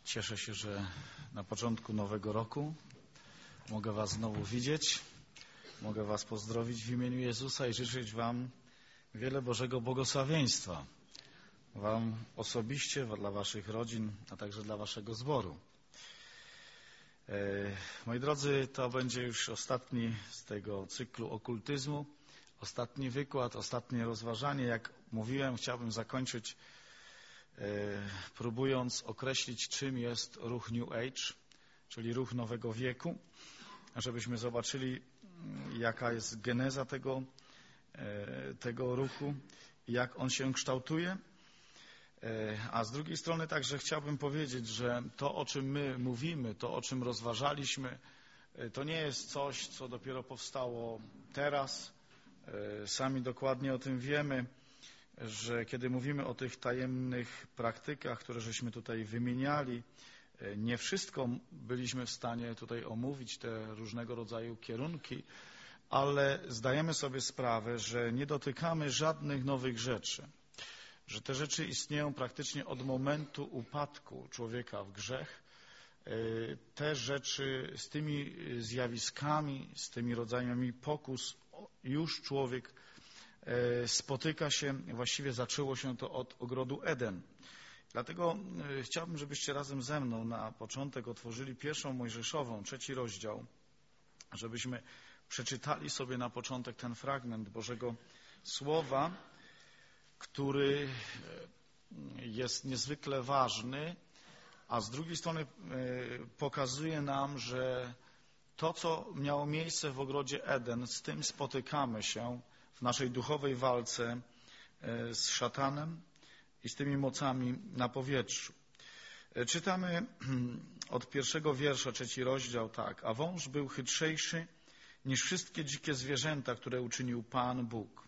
Cieszę się, że na początku nowego roku mogę Was znowu widzieć. Mogę Was pozdrowić w imieniu Jezusa i życzyć Wam wiele Bożego błogosławieństwa. Wam osobiście, dla Waszych rodzin, a także dla Waszego zboru. Moi drodzy, to będzie już ostatni z tego cyklu okultyzmu. Ostatni wykład, ostatnie rozważanie. Jak mówiłem, chciałbym zakończyć próbując określić, czym jest ruch New Age, czyli ruch nowego wieku, żebyśmy zobaczyli, jaka jest geneza tego ruchu i jak on się kształtuje. A z drugiej strony także chciałbym powiedzieć, że to, o czym my mówimy, to, o czym rozważaliśmy, to nie jest coś, co dopiero powstało teraz. Sami dokładnie o tym wiemy, że kiedy mówimy o tych tajemnych praktykach, które żeśmy tutaj wymieniali, nie wszystko byliśmy w stanie tutaj omówić, te różnego rodzaju kierunki, ale zdajemy sobie sprawę, że nie dotykamy żadnych nowych rzeczy, że te rzeczy istnieją praktycznie od momentu upadku człowieka w grzech. Te rzeczy z tymi zjawiskami, z tymi rodzajami pokus już człowiek spotyka się, właściwie zaczęło się to od ogrodu Eden. Dlatego chciałbym, żebyście razem ze mną na początek otworzyli 1 Mojżeszową, 3 rozdział, żebyśmy przeczytali sobie na początek ten fragment Bożego Słowa, który jest niezwykle ważny, a z drugiej strony pokazuje nam, że to, co miało miejsce w ogrodzie Eden, z tym spotykamy się w naszej duchowej walce z szatanem i z tymi mocami na powietrzu. Czytamy od 1 wiersza, 3 rozdział tak. A wąż był chytrzejszy niż wszystkie dzikie zwierzęta, które uczynił Pan Bóg.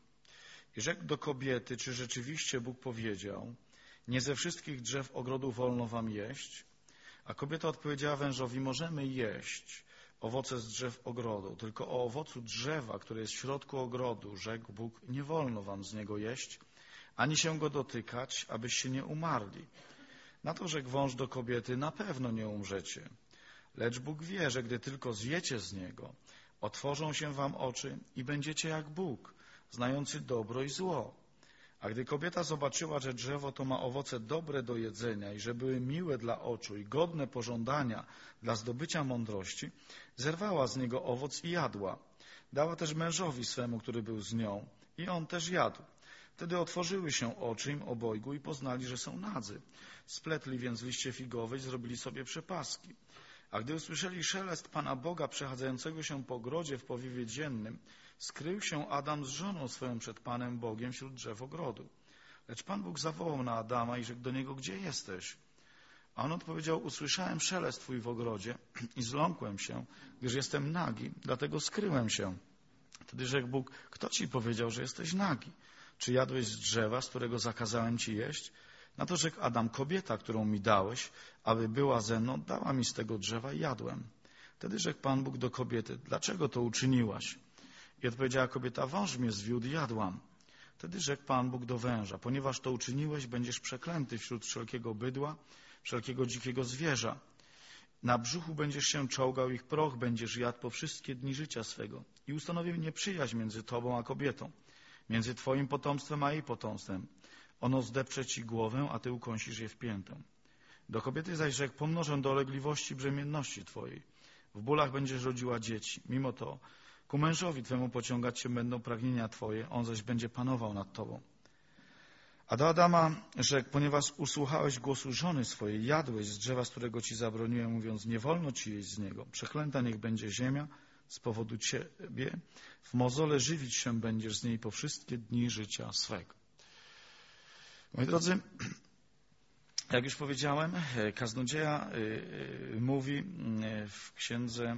I rzekł do kobiety, czy rzeczywiście Bóg powiedział, nie ze wszystkich drzew ogrodu wolno wam jeść? A kobieta odpowiedziała wężowi, możemy jeść owoce z drzew ogrodu, tylko o owocu drzewa, które jest w środku ogrodu, rzekł Bóg, nie wolno wam z niego jeść, ani się go dotykać, abyście nie umarli. Na to rzekł wąż do kobiety, na pewno nie umrzecie. Lecz Bóg wie, że gdy tylko zjecie z niego, otworzą się wam oczy i będziecie jak Bóg, znający dobro i zło. A gdy kobieta zobaczyła, że drzewo to ma owoce dobre do jedzenia i że były miłe dla oczu i godne pożądania dla zdobycia mądrości, zerwała z niego owoc i jadła. Dała też mężowi swemu, który był z nią, i on też jadł. Wtedy otworzyły się oczy im obojgu i poznali, że są nadzy. Spletli więc liście figowe i zrobili sobie przepaski. A gdy usłyszeli szelest Pana Boga przechadzającego się po ogrodzie w powiewie dziennym, skrył się Adam z żoną swoją przed Panem Bogiem wśród drzew ogrodu. Lecz Pan Bóg zawołał na Adama i rzekł do niego, gdzie jesteś? A on odpowiedział, usłyszałem szelest Twój w ogrodzie i zląkłem się, gdyż jestem nagi, dlatego skryłem się. Wtedy rzekł Bóg, kto Ci powiedział, że jesteś nagi? Czy jadłeś z drzewa, z którego zakazałem Ci jeść? Na to rzekł Adam, kobieta, którą mi dałeś, aby była ze mną, dała mi z tego drzewa i jadłem. Wtedy rzekł Pan Bóg do kobiety, dlaczego to uczyniłaś? I odpowiedziała kobieta, wąż mnie zwiódł i jadłam. Wtedy rzekł Pan Bóg do węża, ponieważ to uczyniłeś, będziesz przeklęty wśród wszelkiego bydła, wszelkiego dzikiego zwierza. Na brzuchu będziesz się czołgał, ich proch będziesz jadł po wszystkie dni życia swego. I ustanowię nieprzyjaźń między tobą a kobietą, między twoim potomstwem a jej potomstwem. Ono zdepcze ci głowę, a ty ukąsisz je w piętę. Do kobiety zaś rzekł, pomnożę dolegliwości brzemienności twojej. W bólach będziesz rodziła dzieci. Mimo to ku mężowi twemu pociągać się będą pragnienia twoje, on zaś będzie panował nad tobą. A do Adama rzekł, ponieważ usłuchałeś głosu żony swojej, jadłeś z drzewa, z którego ci zabroniłem, mówiąc, nie wolno ci jeść z niego. Przeklęta niech będzie ziemia z powodu ciebie. W mozole żywić się będziesz z niej po wszystkie dni życia swego. Moi drodzy, jak już powiedziałem, kaznodzieja mówi w księdze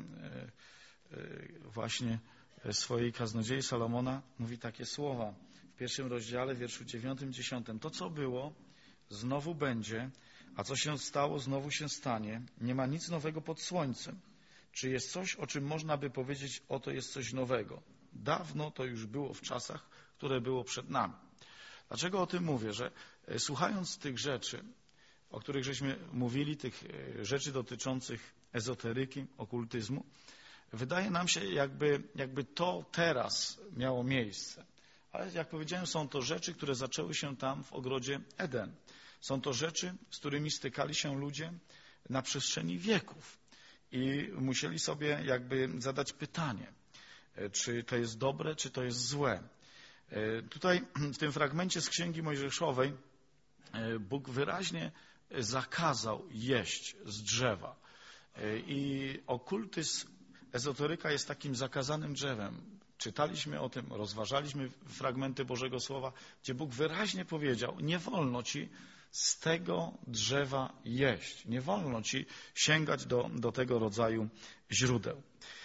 właśnie swojej kaznodziei Salomona, mówi takie słowa w 1 rozdziale, wierszu 9, 10. To, co było, znowu będzie, a co się stało, znowu się stanie. Nie ma nic nowego pod słońcem. Czy jest coś, o czym można by powiedzieć, oto jest coś nowego? Dawno to już było w czasach, które było przed nami. Dlaczego o tym mówię? Że słuchając tych rzeczy, o których żeśmy mówili, tych rzeczy dotyczących ezoteryki, okultyzmu, wydaje nam się, jakby to teraz miało miejsce. Ale jak powiedziałem, są to rzeczy, które zaczęły się tam w ogrodzie Eden. Są to rzeczy, z którymi stykali się ludzie na przestrzeni wieków i musieli sobie jakby zadać pytanie, czy to jest dobre, czy to jest złe. Tutaj w tym fragmencie z Księgi Mojżeszowej Bóg wyraźnie zakazał jeść z drzewa. I okultyzm, ezoteryka jest takim zakazanym drzewem. Czytaliśmy o tym, rozważaliśmy fragmenty Bożego Słowa, gdzie Bóg wyraźnie powiedział, nie wolno ci z tego drzewa jeść. Nie wolno ci sięgać do tego rodzaju źródeł.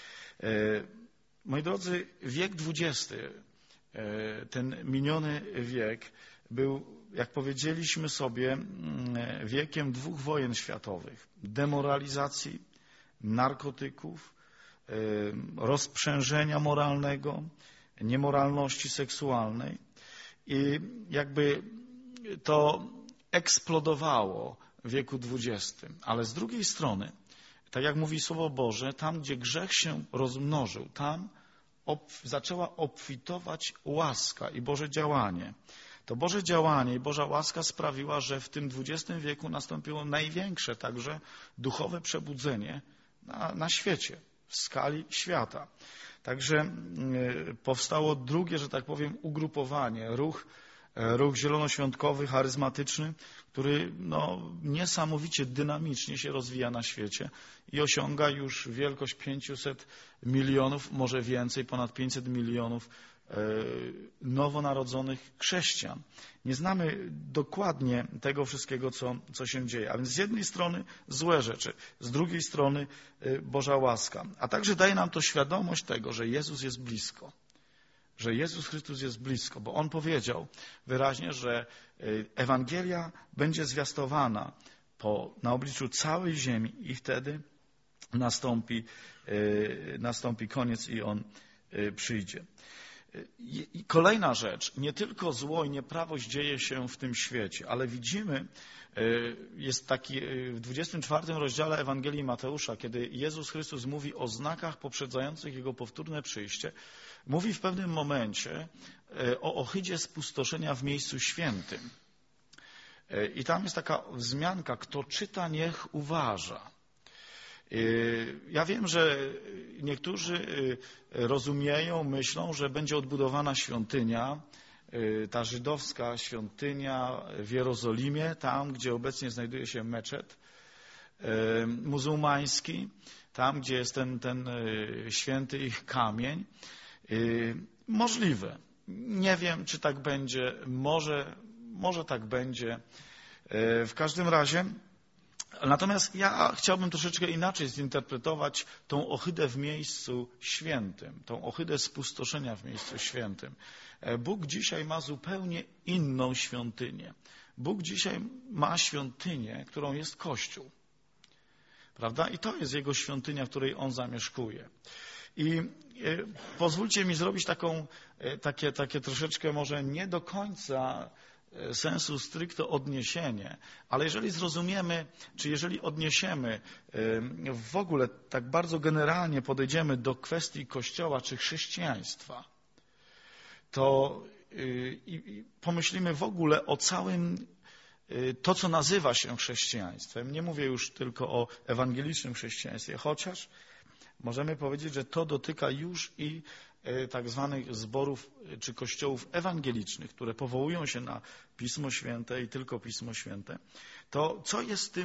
Moi drodzy, wiek XX, ten miniony wiek, był, jak powiedzieliśmy sobie, wiekiem 2 wojen światowych. Demoralizacji, narkotyków, rozprzężenia moralnego, niemoralności seksualnej. I jakby to eksplodowało w wieku XX. Ale z drugiej strony, tak jak mówi Słowo Boże, tam gdzie grzech się rozmnożył, tam zaczęła obfitować łaska i Boże działanie. To Boże działanie i Boża łaska sprawiła, że w tym XX wieku nastąpiło największe także duchowe przebudzenie na świecie, w skali świata. Także powstało drugie, że tak powiem, ugrupowanie, ruch zielonoświątkowy, charyzmatyczny, który niesamowicie dynamicznie się rozwija na świecie i osiąga już wielkość 500 milionów, może więcej, ponad 500 milionów nowonarodzonych chrześcijan. Nie znamy dokładnie tego wszystkiego, co się dzieje. A więc z jednej strony złe rzeczy, z drugiej strony Boża łaska. A także daje nam to świadomość tego, że Jezus jest blisko. Że Jezus Chrystus jest blisko, bo On powiedział wyraźnie, że Ewangelia będzie zwiastowana na obliczu całej ziemi i wtedy nastąpi koniec i On przyjdzie. I kolejna rzecz, nie tylko zło i nieprawość dzieje się w tym świecie, ale widzimy, jest taki w 24 rozdziale Ewangelii Mateusza, kiedy Jezus Chrystus mówi o znakach poprzedzających Jego powtórne przyjście, mówi w pewnym momencie o ohydzie spustoszenia w miejscu świętym. I tam jest taka wzmianka, kto czyta, niech uważa. Ja wiem, że niektórzy rozumieją, myślą, że będzie odbudowana świątynia, ta żydowska świątynia w Jerozolimie, tam, gdzie obecnie znajduje się meczet muzułmański, tam, gdzie jest ten święty ich kamień. Możliwe. Nie wiem, czy tak będzie. Może tak będzie. W każdym razie. Natomiast ja chciałbym troszeczkę inaczej zinterpretować tą ohydę w miejscu świętym, tą ohydę spustoszenia w miejscu świętym. Bóg dzisiaj ma zupełnie inną świątynię. Bóg dzisiaj ma świątynię, którą jest Kościół. Prawda? I to jest Jego świątynia, w której On zamieszkuje. I pozwólcie mi zrobić takie troszeczkę może nie do końca sensu stricto odniesienie, ale jeżeli zrozumiemy, czy jeżeli odniesiemy, w ogóle tak bardzo generalnie podejdziemy do kwestii Kościoła czy chrześcijaństwa, to pomyślimy w ogóle o całym to, co nazywa się chrześcijaństwem. Nie mówię już tylko o ewangelicznym chrześcijaństwie, chociaż możemy powiedzieć, że to dotyka już i tak zwanych zborów czy kościołów ewangelicznych, które powołują się na Pismo Święte i tylko Pismo Święte. To co jest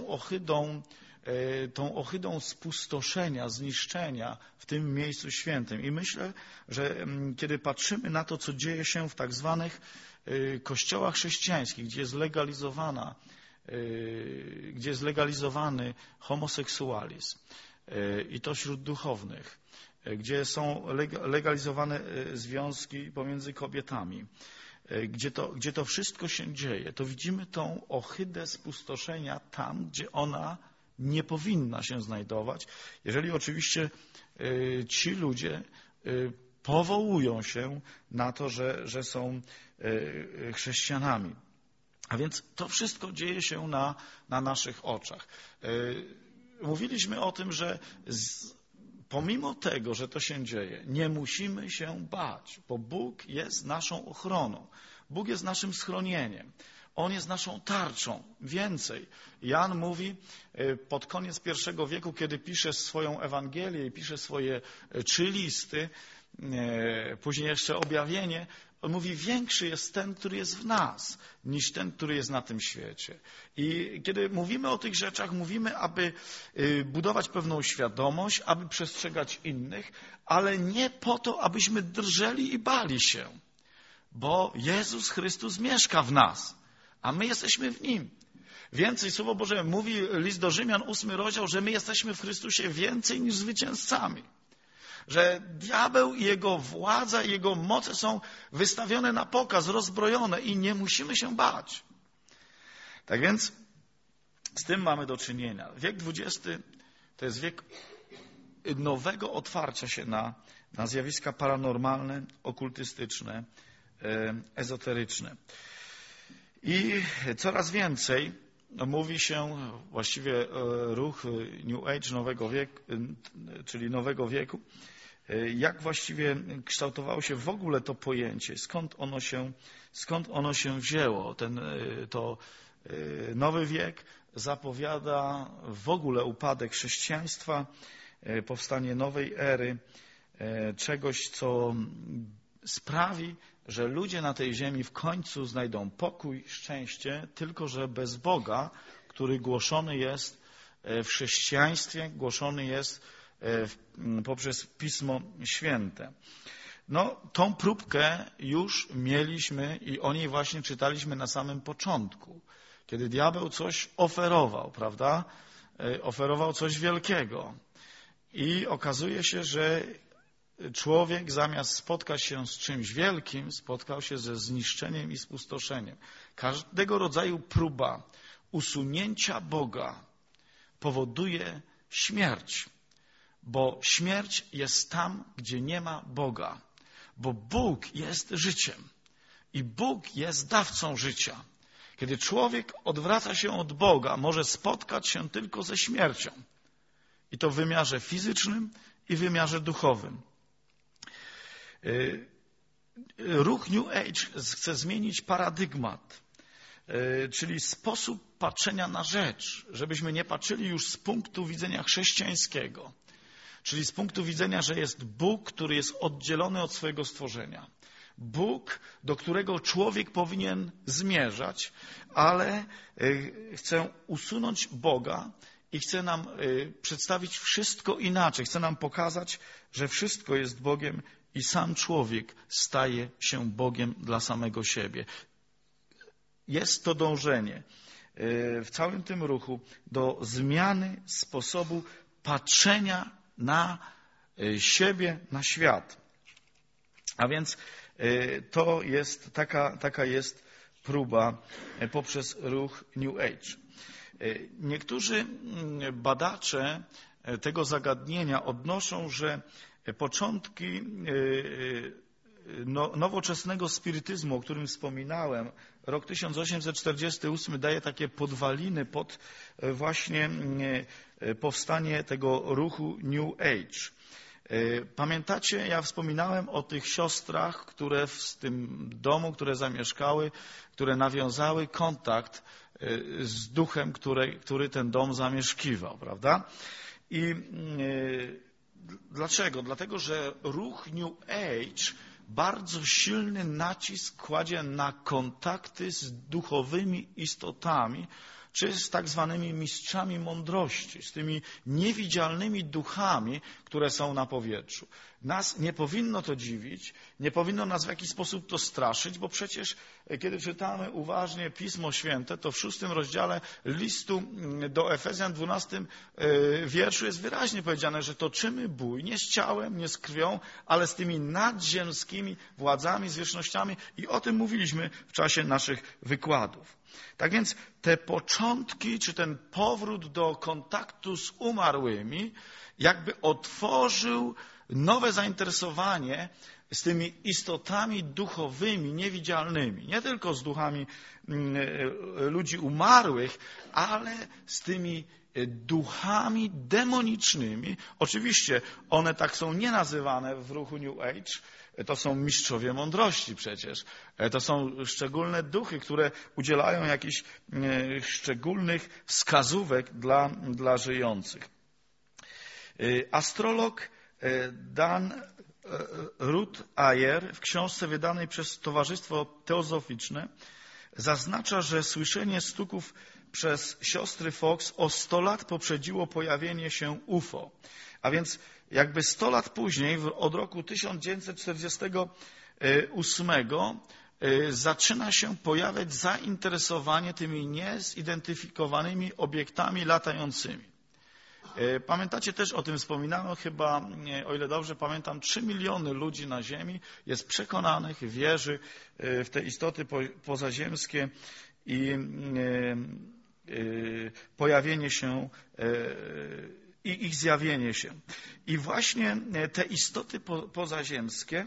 tą ohydą spustoszenia, zniszczenia w tym miejscu świętym? I myślę, że kiedy patrzymy na to, co dzieje się w tak zwanych kościołach chrześcijańskich, gdzie jest legalizowany homoseksualizm i to wśród duchownych, gdzie są legalizowane związki pomiędzy kobietami, gdzie to wszystko się dzieje, to widzimy tą ohydę spustoszenia tam, gdzie ona nie powinna się znajdować, jeżeli oczywiście ci ludzie powołują się na to, że są chrześcijanami. A więc to wszystko dzieje się na naszych oczach. Mówiliśmy o tym, że pomimo tego, że to się dzieje, nie musimy się bać, bo Bóg jest naszą ochroną. Bóg jest naszym schronieniem. On jest naszą tarczą. Więcej, Jan mówi pod koniec I wieku, kiedy pisze swoją Ewangelię i pisze swoje 3 listy, później jeszcze objawienie, on mówi, większy jest ten, który jest w nas, niż ten, który jest na tym świecie. I kiedy mówimy o tych rzeczach, mówimy, aby budować pewną świadomość, aby przestrzegać innych, ale nie po to, abyśmy drżeli i bali się, bo Jezus Chrystus mieszka w nas, a my jesteśmy w Nim. Więcej, Słowo Boże mówi, list do Rzymian, 8 rozdział, że my jesteśmy w Chrystusie więcej niż zwycięzcami. Że diabeł i jego władza i jego moce są wystawione na pokaz, rozbrojone i nie musimy się bać. Tak więc z tym mamy do czynienia. Wiek XX to jest wiek nowego otwarcia się na zjawiska paranormalne, okultystyczne, ezoteryczne. I coraz więcej mówi się, właściwie ruch New Age, nowego wieku, czyli nowego wieku, jak właściwie kształtowało się w ogóle to pojęcie, skąd ono się wzięło. To nowy wiek zapowiada w ogóle upadek chrześcijaństwa, powstanie nowej ery, czegoś, co sprawi, że ludzie na tej ziemi w końcu znajdą pokój, szczęście, tylko że bez Boga, który głoszony jest w chrześcijaństwie, głoszony jest poprzez Pismo Święte. No, tą próbkę już mieliśmy i o niej właśnie czytaliśmy na samym początku, kiedy diabeł coś oferował, prawda? Oferował coś wielkiego i okazuje się, że człowiek zamiast spotkać się z czymś wielkim, spotkał się ze zniszczeniem i spustoszeniem. Każdego rodzaju próba usunięcia Boga powoduje śmierć, bo śmierć jest tam, gdzie nie ma Boga, bo Bóg jest życiem i Bóg jest dawcą życia. Kiedy człowiek odwraca się od Boga, może spotkać się tylko ze śmiercią i to w wymiarze fizycznym i w wymiarze duchowym. Ruch New Age chce zmienić paradygmat, czyli sposób patrzenia na rzecz, żebyśmy nie patrzyli już z punktu widzenia chrześcijańskiego, czyli z punktu widzenia, że jest Bóg, który jest oddzielony od swojego stworzenia. Bóg, do którego człowiek powinien zmierzać, ale chce usunąć Boga i chce nam przedstawić wszystko inaczej. Chce nam pokazać, że wszystko jest Bogiem i sam człowiek staje się Bogiem dla samego siebie. Jest to dążenie w całym tym ruchu do zmiany sposobu patrzenia na siebie, na świat. A więc to jest taka jest próba poprzez ruch New Age. Niektórzy badacze tego zagadnienia odnoszą, że początki nowoczesnego spirytyzmu, o którym wspominałem, rok 1848 daje takie podwaliny pod właśnie powstanie tego ruchu New Age. Pamiętacie, ja wspominałem o tych siostrach, które w tym domu, które zamieszkały, które nawiązały kontakt z duchem, który ten dom zamieszkiwał, prawda? I dlaczego? Dlatego, że ruch New Age bardzo silny nacisk kładzie na kontakty z duchowymi istotami, czy z tak zwanymi mistrzami mądrości, z tymi niewidzialnymi duchami, które są na powietrzu. Nas nie powinno to dziwić, nie powinno nas w jakiś sposób to straszyć, bo przecież kiedy czytamy uważnie Pismo Święte, to w 6 rozdziale listu do Efezjan, 12 wierszu jest wyraźnie powiedziane, że toczymy bój nie z ciałem, nie z krwią, ale z tymi nadziemskimi władzami, zwierzchnościami i o tym mówiliśmy w czasie naszych wykładów. Tak więc te początki, czy ten powrót do kontaktu z umarłymi jakby otworzył nowe zainteresowanie z tymi istotami duchowymi, niewidzialnymi, nie tylko z duchami ludzi umarłych, ale z tymi duchami demonicznymi. Oczywiście one tak są nie nazywane w ruchu New Age, to są mistrzowie mądrości przecież. To są szczególne duchy, które udzielają jakichś szczególnych wskazówek dla żyjących. Astrolog Dan Ruth Ayer w książce wydanej przez Towarzystwo Teozoficzne zaznacza, że słyszenie stuków przez siostry Fox o 100 lat poprzedziło pojawienie się UFO. A więc jakby 100 lat później, od roku 1948, zaczyna się pojawiać zainteresowanie tymi niezidentyfikowanymi obiektami latającymi. Pamiętacie, też o tym wspominano, chyba, o ile dobrze pamiętam, 3 miliony ludzi na Ziemi jest przekonanych, wierzy w te istoty pozaziemskie i pojawienie się i ich zjawienie się. I właśnie te istoty pozaziemskie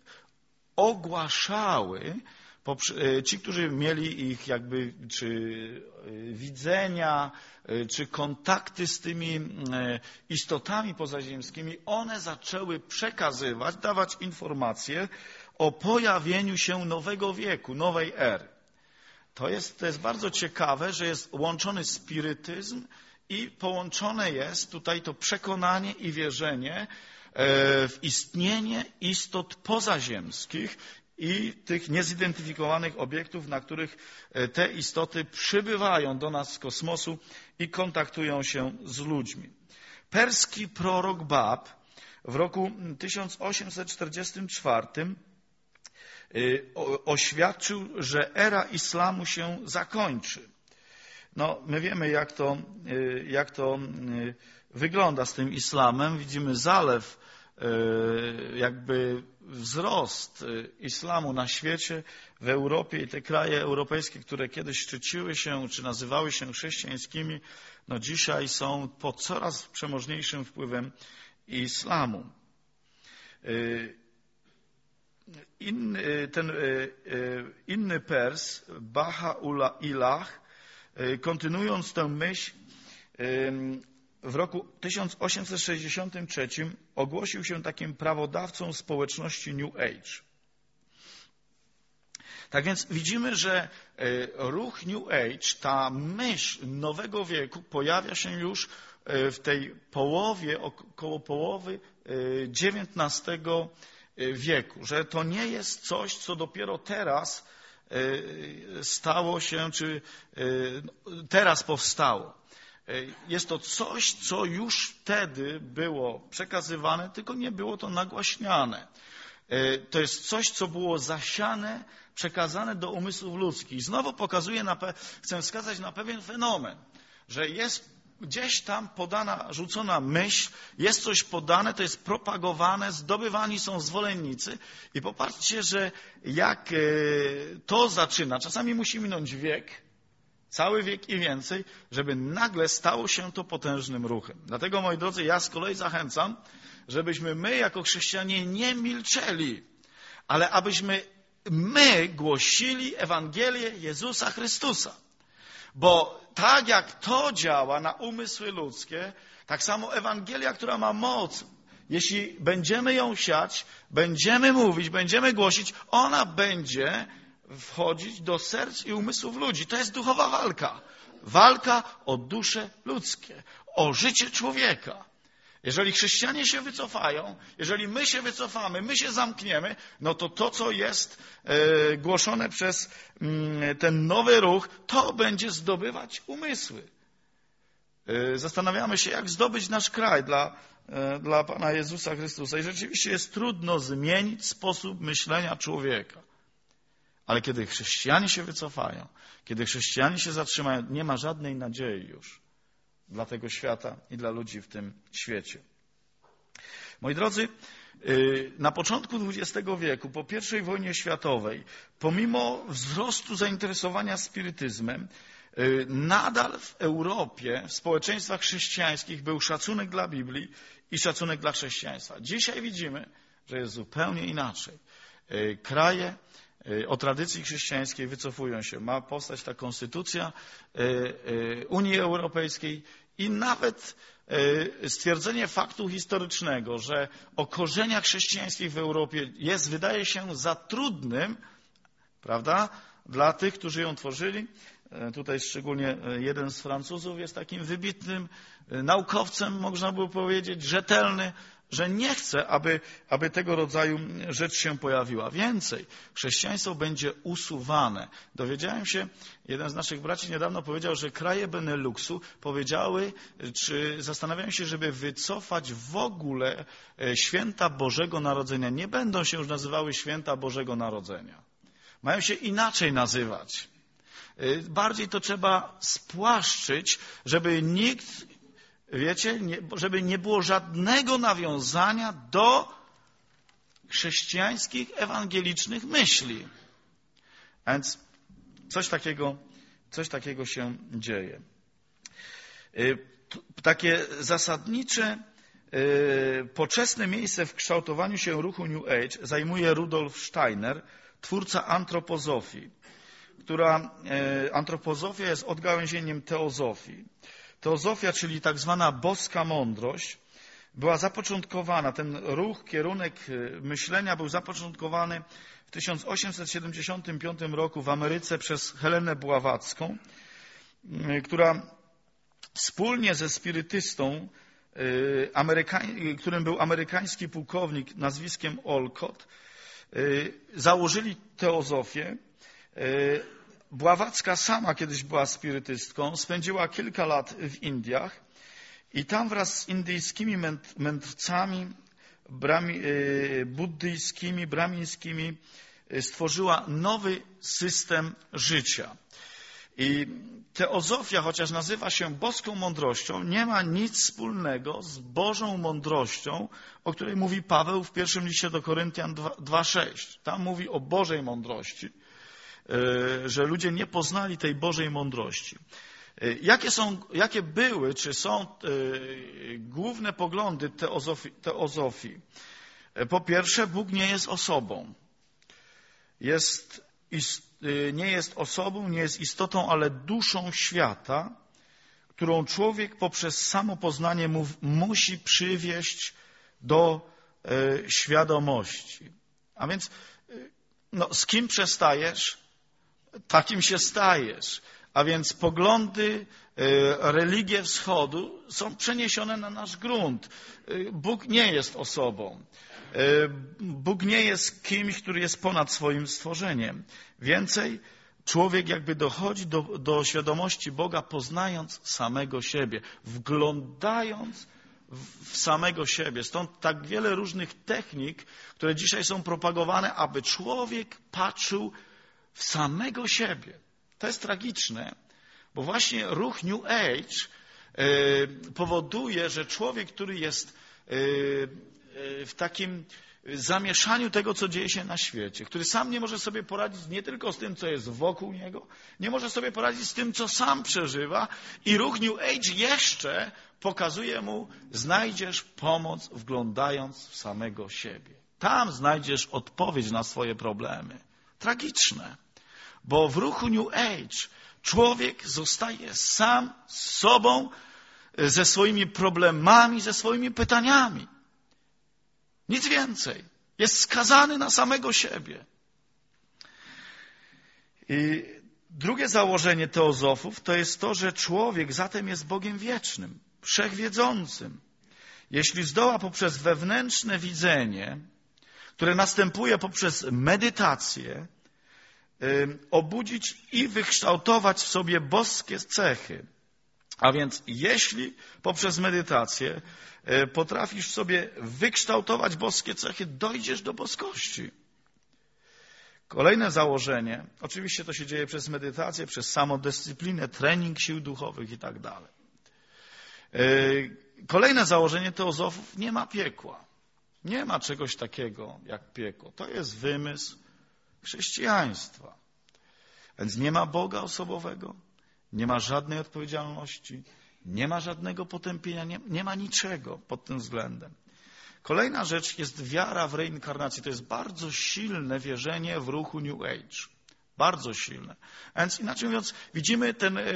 ogłaszały, ci, którzy mieli ich jakby czy widzenia, czy kontakty z tymi istotami pozaziemskimi, one zaczęły przekazywać, dawać informacje o pojawieniu się nowego wieku, nowej ery. To jest bardzo ciekawe, że jest łączony spirytyzm i połączone jest tutaj to przekonanie i wierzenie w istnienie istot pozaziemskich i tych niezidentyfikowanych obiektów, na których te istoty przybywają do nas z kosmosu i kontaktują się z ludźmi. Perski prorok Bab w roku 1844 oświadczył, że era islamu się zakończy. No, my wiemy, jak to wygląda z tym islamem. Widzimy zalew, jakby wzrost islamu na świecie, w Europie, i te kraje europejskie, które kiedyś szczyciły się, czy nazywały się chrześcijańskimi, no dzisiaj są pod coraz przemożniejszym wpływem islamu. Inny Pers, Baha'u'llah, kontynuując tę myśl, w roku 1863 ogłosił się takim prawodawcą społeczności New Age. Tak więc widzimy, że ruch New Age, ta myśl nowego wieku pojawia się już w tej połowie, około połowy XIX wieku, że to nie jest coś, co dopiero teraz stało się, czy teraz powstało. Jest to coś, co już wtedy było przekazywane, tylko nie było to nagłaśniane. To jest coś, co było zasiane, przekazane do umysłów ludzkich. Znowu pokazuję, chcę wskazać na pewien fenomen, że jest gdzieś tam podana, rzucona myśl, jest coś podane, to jest propagowane, zdobywani są zwolennicy i popatrzcie, że jak to zaczyna, czasami musi minąć wiek, cały wiek i więcej, żeby nagle stało się to potężnym ruchem. Dlatego, moi drodzy, ja z kolei zachęcam, żebyśmy my jako chrześcijanie nie milczeli, ale abyśmy my głosili Ewangelię Jezusa Chrystusa. Bo tak jak to działa na umysły ludzkie, tak samo Ewangelia, która ma moc, jeśli będziemy ją siać, będziemy mówić, będziemy głosić, ona będzie wchodzić do serc i umysłów ludzi. To jest duchowa walka. Walka o dusze ludzkie, o życie człowieka. Jeżeli chrześcijanie się wycofają, jeżeli my się wycofamy, my się zamkniemy, no to co jest głoszone przez ten nowy ruch, to będzie zdobywać umysły. Zastanawiamy się, jak zdobyć nasz kraj dla Pana Jezusa Chrystusa. I rzeczywiście jest trudno zmienić sposób myślenia człowieka. Ale kiedy chrześcijanie się wycofają, kiedy chrześcijanie się zatrzymają, nie ma żadnej nadziei już dla tego świata i dla ludzi w tym świecie. Moi drodzy, na początku XX wieku, po I wojnie światowej, pomimo wzrostu zainteresowania spirytyzmem, nadal w Europie, w społeczeństwach chrześcijańskich był szacunek dla Biblii i szacunek dla chrześcijaństwa. Dzisiaj widzimy, że jest zupełnie inaczej. Kraje o tradycji chrześcijańskiej wycofują się. Ma powstać ta konstytucja Unii Europejskiej i nawet stwierdzenie faktu historycznego, że o korzeniach chrześcijańskich w Europie wydaje się za trudnym, prawda, dla tych, którzy ją tworzyli. Tutaj szczególnie jeden z Francuzów jest takim wybitnym naukowcem, można by powiedzieć, rzetelny, że nie chce, aby tego rodzaju rzecz się pojawiła. Więcej, chrześcijaństwo będzie usuwane. Dowiedziałem się, jeden z naszych braci niedawno powiedział, że kraje Beneluxu powiedziały, czy zastanawiają się, żeby wycofać w ogóle święta Bożego Narodzenia. Nie będą się już nazywały święta Bożego Narodzenia. Mają się inaczej nazywać. Bardziej to trzeba spłaszczyć, żeby nikt, wiecie, żeby nie było żadnego nawiązania do chrześcijańskich, ewangelicznych myśli. A więc coś takiego się dzieje. Takie zasadnicze, poczesne miejsce w kształtowaniu się ruchu New Age zajmuje Rudolf Steiner, twórca antropozofii. Antropozofia jest odgałęzieniem teozofii. Teozofia, czyli tak zwana boska mądrość, była zapoczątkowana, ten ruch, kierunek myślenia był zapoczątkowany w 1875 roku w Ameryce przez Helenę Blawacką, która wspólnie ze spirytystą, którym był amerykański pułkownik nazwiskiem Olcott, założyli teozofię. Blawacka sama kiedyś była spirytystką, spędziła kilka lat w Indiach i tam wraz z indyjskimi mędrcami buddyjskimi, bramińskimi stworzyła nowy system życia. I teozofia, chociaż nazywa się boską mądrością, nie ma nic wspólnego z Bożą mądrością, o której mówi Paweł w pierwszym liście do Koryntian 2:6. Tam mówi o Bożej mądrości, że ludzie nie poznali tej Bożej mądrości. Jakie były, czy są główne poglądy teozofii? Po pierwsze, Bóg nie jest osobą. Nie jest osobą, nie jest istotą, ale duszą świata, którą człowiek poprzez samopoznanie musi przywieść do świadomości. A więc z kim przestajesz, takim się stajesz. A więc poglądy, religie wschodu są przeniesione na nasz grunt. Bóg nie jest osobą. Bóg nie jest kimś, który jest ponad swoim stworzeniem. Więcej, człowiek jakby dochodzi do świadomości Boga, poznając samego siebie, wglądając w samego siebie. Stąd tak wiele różnych technik, które dzisiaj są propagowane, aby człowiek patrzył w samego siebie. To jest tragiczne, bo właśnie ruch New Age powoduje, że człowiek, który jest w takim zamieszaniu tego, co dzieje się na świecie, który sam nie może sobie poradzić nie tylko z tym, co jest wokół niego, nie może sobie poradzić z tym, co sam przeżywa, i ruch New Age jeszcze pokazuje mu: znajdziesz pomoc, wglądając w samego siebie. Tam znajdziesz odpowiedź na swoje problemy. Tragiczne, bo w ruchu New Age człowiek zostaje sam z sobą, ze swoimi problemami, ze swoimi pytaniami. Nic więcej. Jest skazany na samego siebie. I drugie założenie teozofów to jest to, że człowiek zatem jest Bogiem wiecznym, wszechwiedzącym. Jeśli zdoła poprzez wewnętrzne widzenie, które następuje poprzez medytację, obudzić i wykształtować w sobie boskie cechy. A więc jeśli poprzez medytację potrafisz sobie wykształtować boskie cechy, dojdziesz do boskości. Kolejne założenie, oczywiście to się dzieje przez medytację, przez samodyscyplinę, trening sił duchowych i tak dalej. Kolejne założenie teozofów: nie ma piekła. Nie ma czegoś takiego jak piekło. To jest wymysł chrześcijaństwa. Więc nie ma Boga osobowego, nie ma żadnej odpowiedzialności, nie ma żadnego potępienia, nie ma niczego pod tym względem. Kolejna rzecz jest wiara w reinkarnację. To jest bardzo silne wierzenie w ruchu New Age. Bardzo silne. A więc inaczej mówiąc, widzimy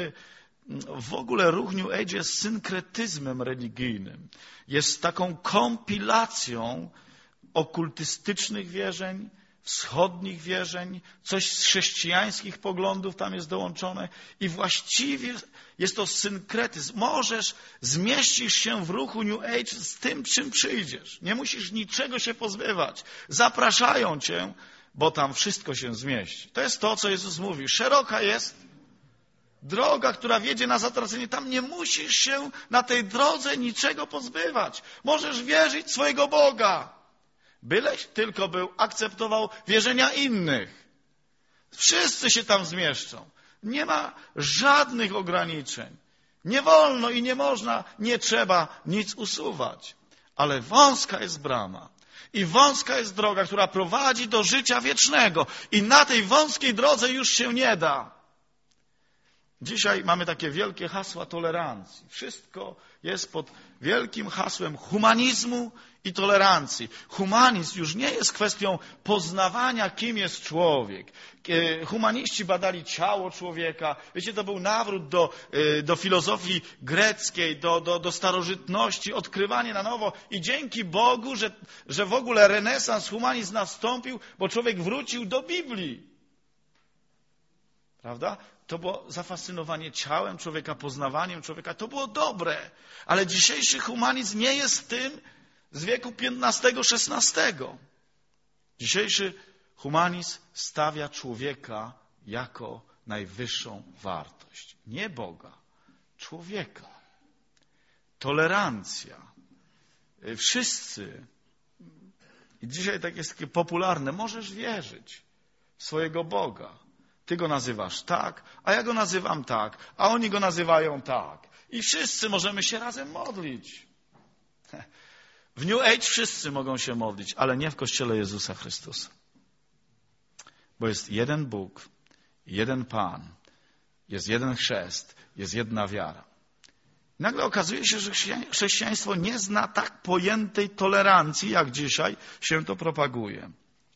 w ogóle ruch New Age jest synkretyzmem religijnym. Jest taką kompilacją okultystycznych wierzeń, wschodnich wierzeń, coś z chrześcijańskich poglądów tam jest dołączone i właściwie jest to synkretyzm. Zmieścisz się w ruchu New Age z tym, czym przyjdziesz. Nie musisz niczego się pozbywać. Zapraszają cię, bo tam wszystko się zmieści. To jest to, co Jezus mówi. Szeroka jest droga, która wiedzie na zatracenie. Tam nie musisz się na tej drodze niczego pozbywać. Możesz wierzyć w swojego Boga. Byleś tylko akceptował wierzenia innych. Wszyscy się tam zmieszczą. Nie ma żadnych ograniczeń. Nie wolno i nie można, nie trzeba nic usuwać. Ale wąska jest brama. I wąska jest droga, która prowadzi do życia wiecznego. I na tej wąskiej drodze już się nie da. Dzisiaj mamy takie wielkie hasła tolerancji. Wszystko jest pod wielkim hasłem humanizmu i tolerancji. Humanizm już nie jest kwestią poznawania, kim jest człowiek. Humaniści badali ciało człowieka. Wiecie, to był nawrót do filozofii greckiej, do starożytności, odkrywanie na nowo. I dzięki Bogu, że w ogóle renesans, humanizm nastąpił, bo człowiek wrócił do Biblii. Prawda? To było zafascynowanie ciałem człowieka, poznawaniem człowieka. To było dobre. Ale dzisiejszy humanizm nie jest tym z wieku XV-XVI. Dzisiejszy humanizm stawia człowieka jako najwyższą wartość. Nie Boga, człowieka. Tolerancja. Wszyscy. I dzisiaj tak jest takie popularne. Możesz wierzyć w swojego Boga. Ty go nazywasz tak, a ja go nazywam tak, a oni go nazywają tak. I wszyscy możemy się razem modlić. W New Age wszyscy mogą się modlić, ale nie w Kościele Jezusa Chrystusa. Bo jest jeden Bóg, jeden Pan, jest jeden chrzest, jest jedna wiara. Nagle okazuje się, że chrześcijaństwo nie zna tak pojętej tolerancji, jak dzisiaj się to propaguje.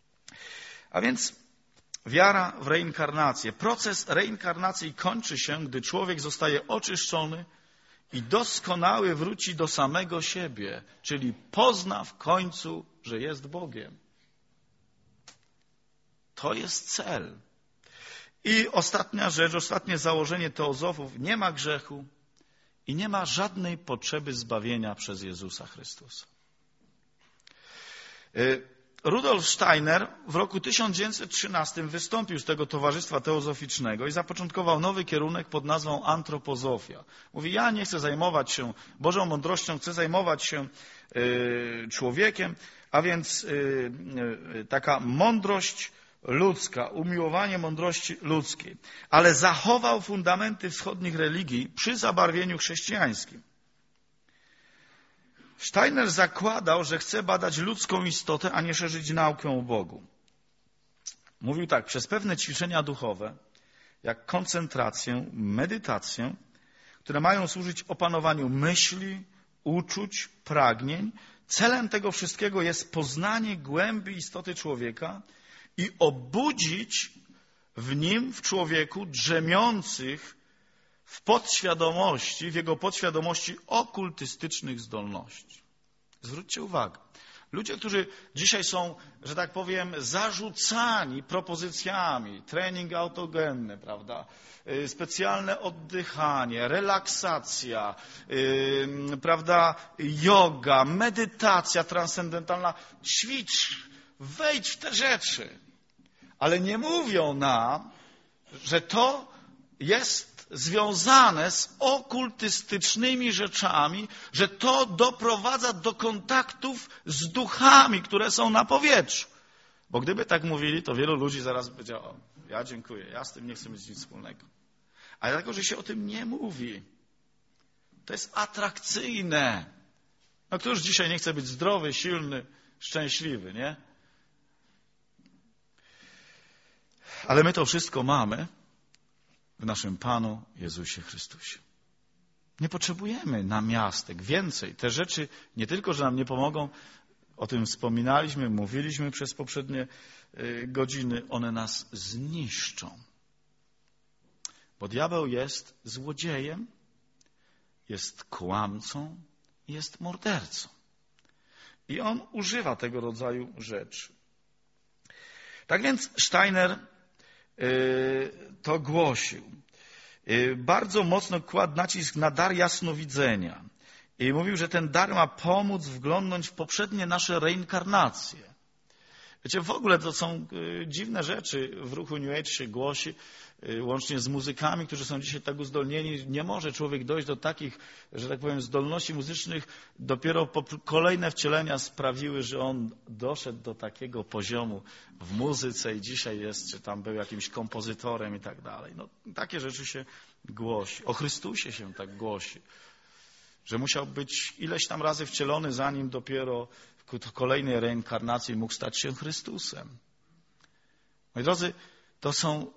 A więc wiara w reinkarnację. Proces reinkarnacji kończy się, gdy człowiek zostaje oczyszczony i doskonały wróci do samego siebie, czyli pozna w końcu, że jest Bogiem. To jest cel. I ostatnia rzecz, ostatnie założenie teozofów. Nie ma grzechu i nie ma żadnej potrzeby zbawienia przez Jezusa Chrystusa. Rudolf Steiner w roku 1913 wystąpił z tego towarzystwa teozoficznego i zapoczątkował nowy kierunek pod nazwą antropozofia. Mówi, ja nie chcę zajmować się Bożą mądrością, chcę zajmować się człowiekiem, a więc taka mądrość ludzka, umiłowanie mądrości ludzkiej. Ale zachował fundamenty wschodnich religii przy zabarwieniu chrześcijańskim. Steiner zakładał, że chce badać ludzką istotę, a nie szerzyć naukę o Bogu. Mówił tak, przez pewne ćwiczenia duchowe, jak koncentrację, medytację, które mają służyć opanowaniu myśli, uczuć, pragnień, celem tego wszystkiego jest poznanie głębi istoty człowieka i obudzić w nim, w człowieku, drzemiących w podświadomości, w jego podświadomości okultystycznych zdolności. Zwróćcie uwagę. Ludzie, którzy dzisiaj są, że tak powiem, zarzucani propozycjami, trening autogenny, prawda, specjalne oddychanie, relaksacja, prawda, yoga, medytacja transcendentalna, ćwicz, wejdź w te rzeczy. Ale nie mówią nam, że to jest związane z okultystycznymi rzeczami, że to doprowadza do kontaktów z duchami, które są na powietrzu. Bo gdyby tak mówili, to wielu ludzi zaraz by powiedziało, ja dziękuję, ja z tym nie chcę mieć nic wspólnego. Ale dlatego, że się o tym nie mówi. To jest atrakcyjne. No któż dzisiaj nie chce być zdrowy, silny, szczęśliwy, nie? Ale my to wszystko mamy w naszym Panu Jezusie Chrystusie. Nie potrzebujemy namiastek, więcej. Te rzeczy nie tylko, że nam nie pomogą, O tym wspominaliśmy, mówiliśmy przez poprzednie godziny. One nas zniszczą. Bo diabeł jest złodziejem, jest kłamcą, jest mordercą. I on używa tego rodzaju rzeczy. Tak więc Steiner to głosił. Bardzo mocno kładł nacisk na dar jasnowidzenia. I mówił, że ten dar ma pomóc wglądnąć w poprzednie nasze reinkarnacje. Wiecie, w ogóle to są dziwne rzeczy. W ruchu New Age się głosi, łącznie z muzykami, którzy są dzisiaj tak uzdolnieni. Nie może człowiek dojść do takich, że tak powiem, zdolności muzycznych. Dopiero kolejne wcielenia sprawiły, że on doszedł do takiego poziomu w muzyce i dzisiaj jest, czy tam był jakimś kompozytorem i tak dalej. No, takie rzeczy się głosi. O Chrystusie się tak głosi, że musiał być ileś tam razy wcielony, zanim dopiero w kolejnej reinkarnacji mógł stać się Chrystusem. Moi drodzy, to są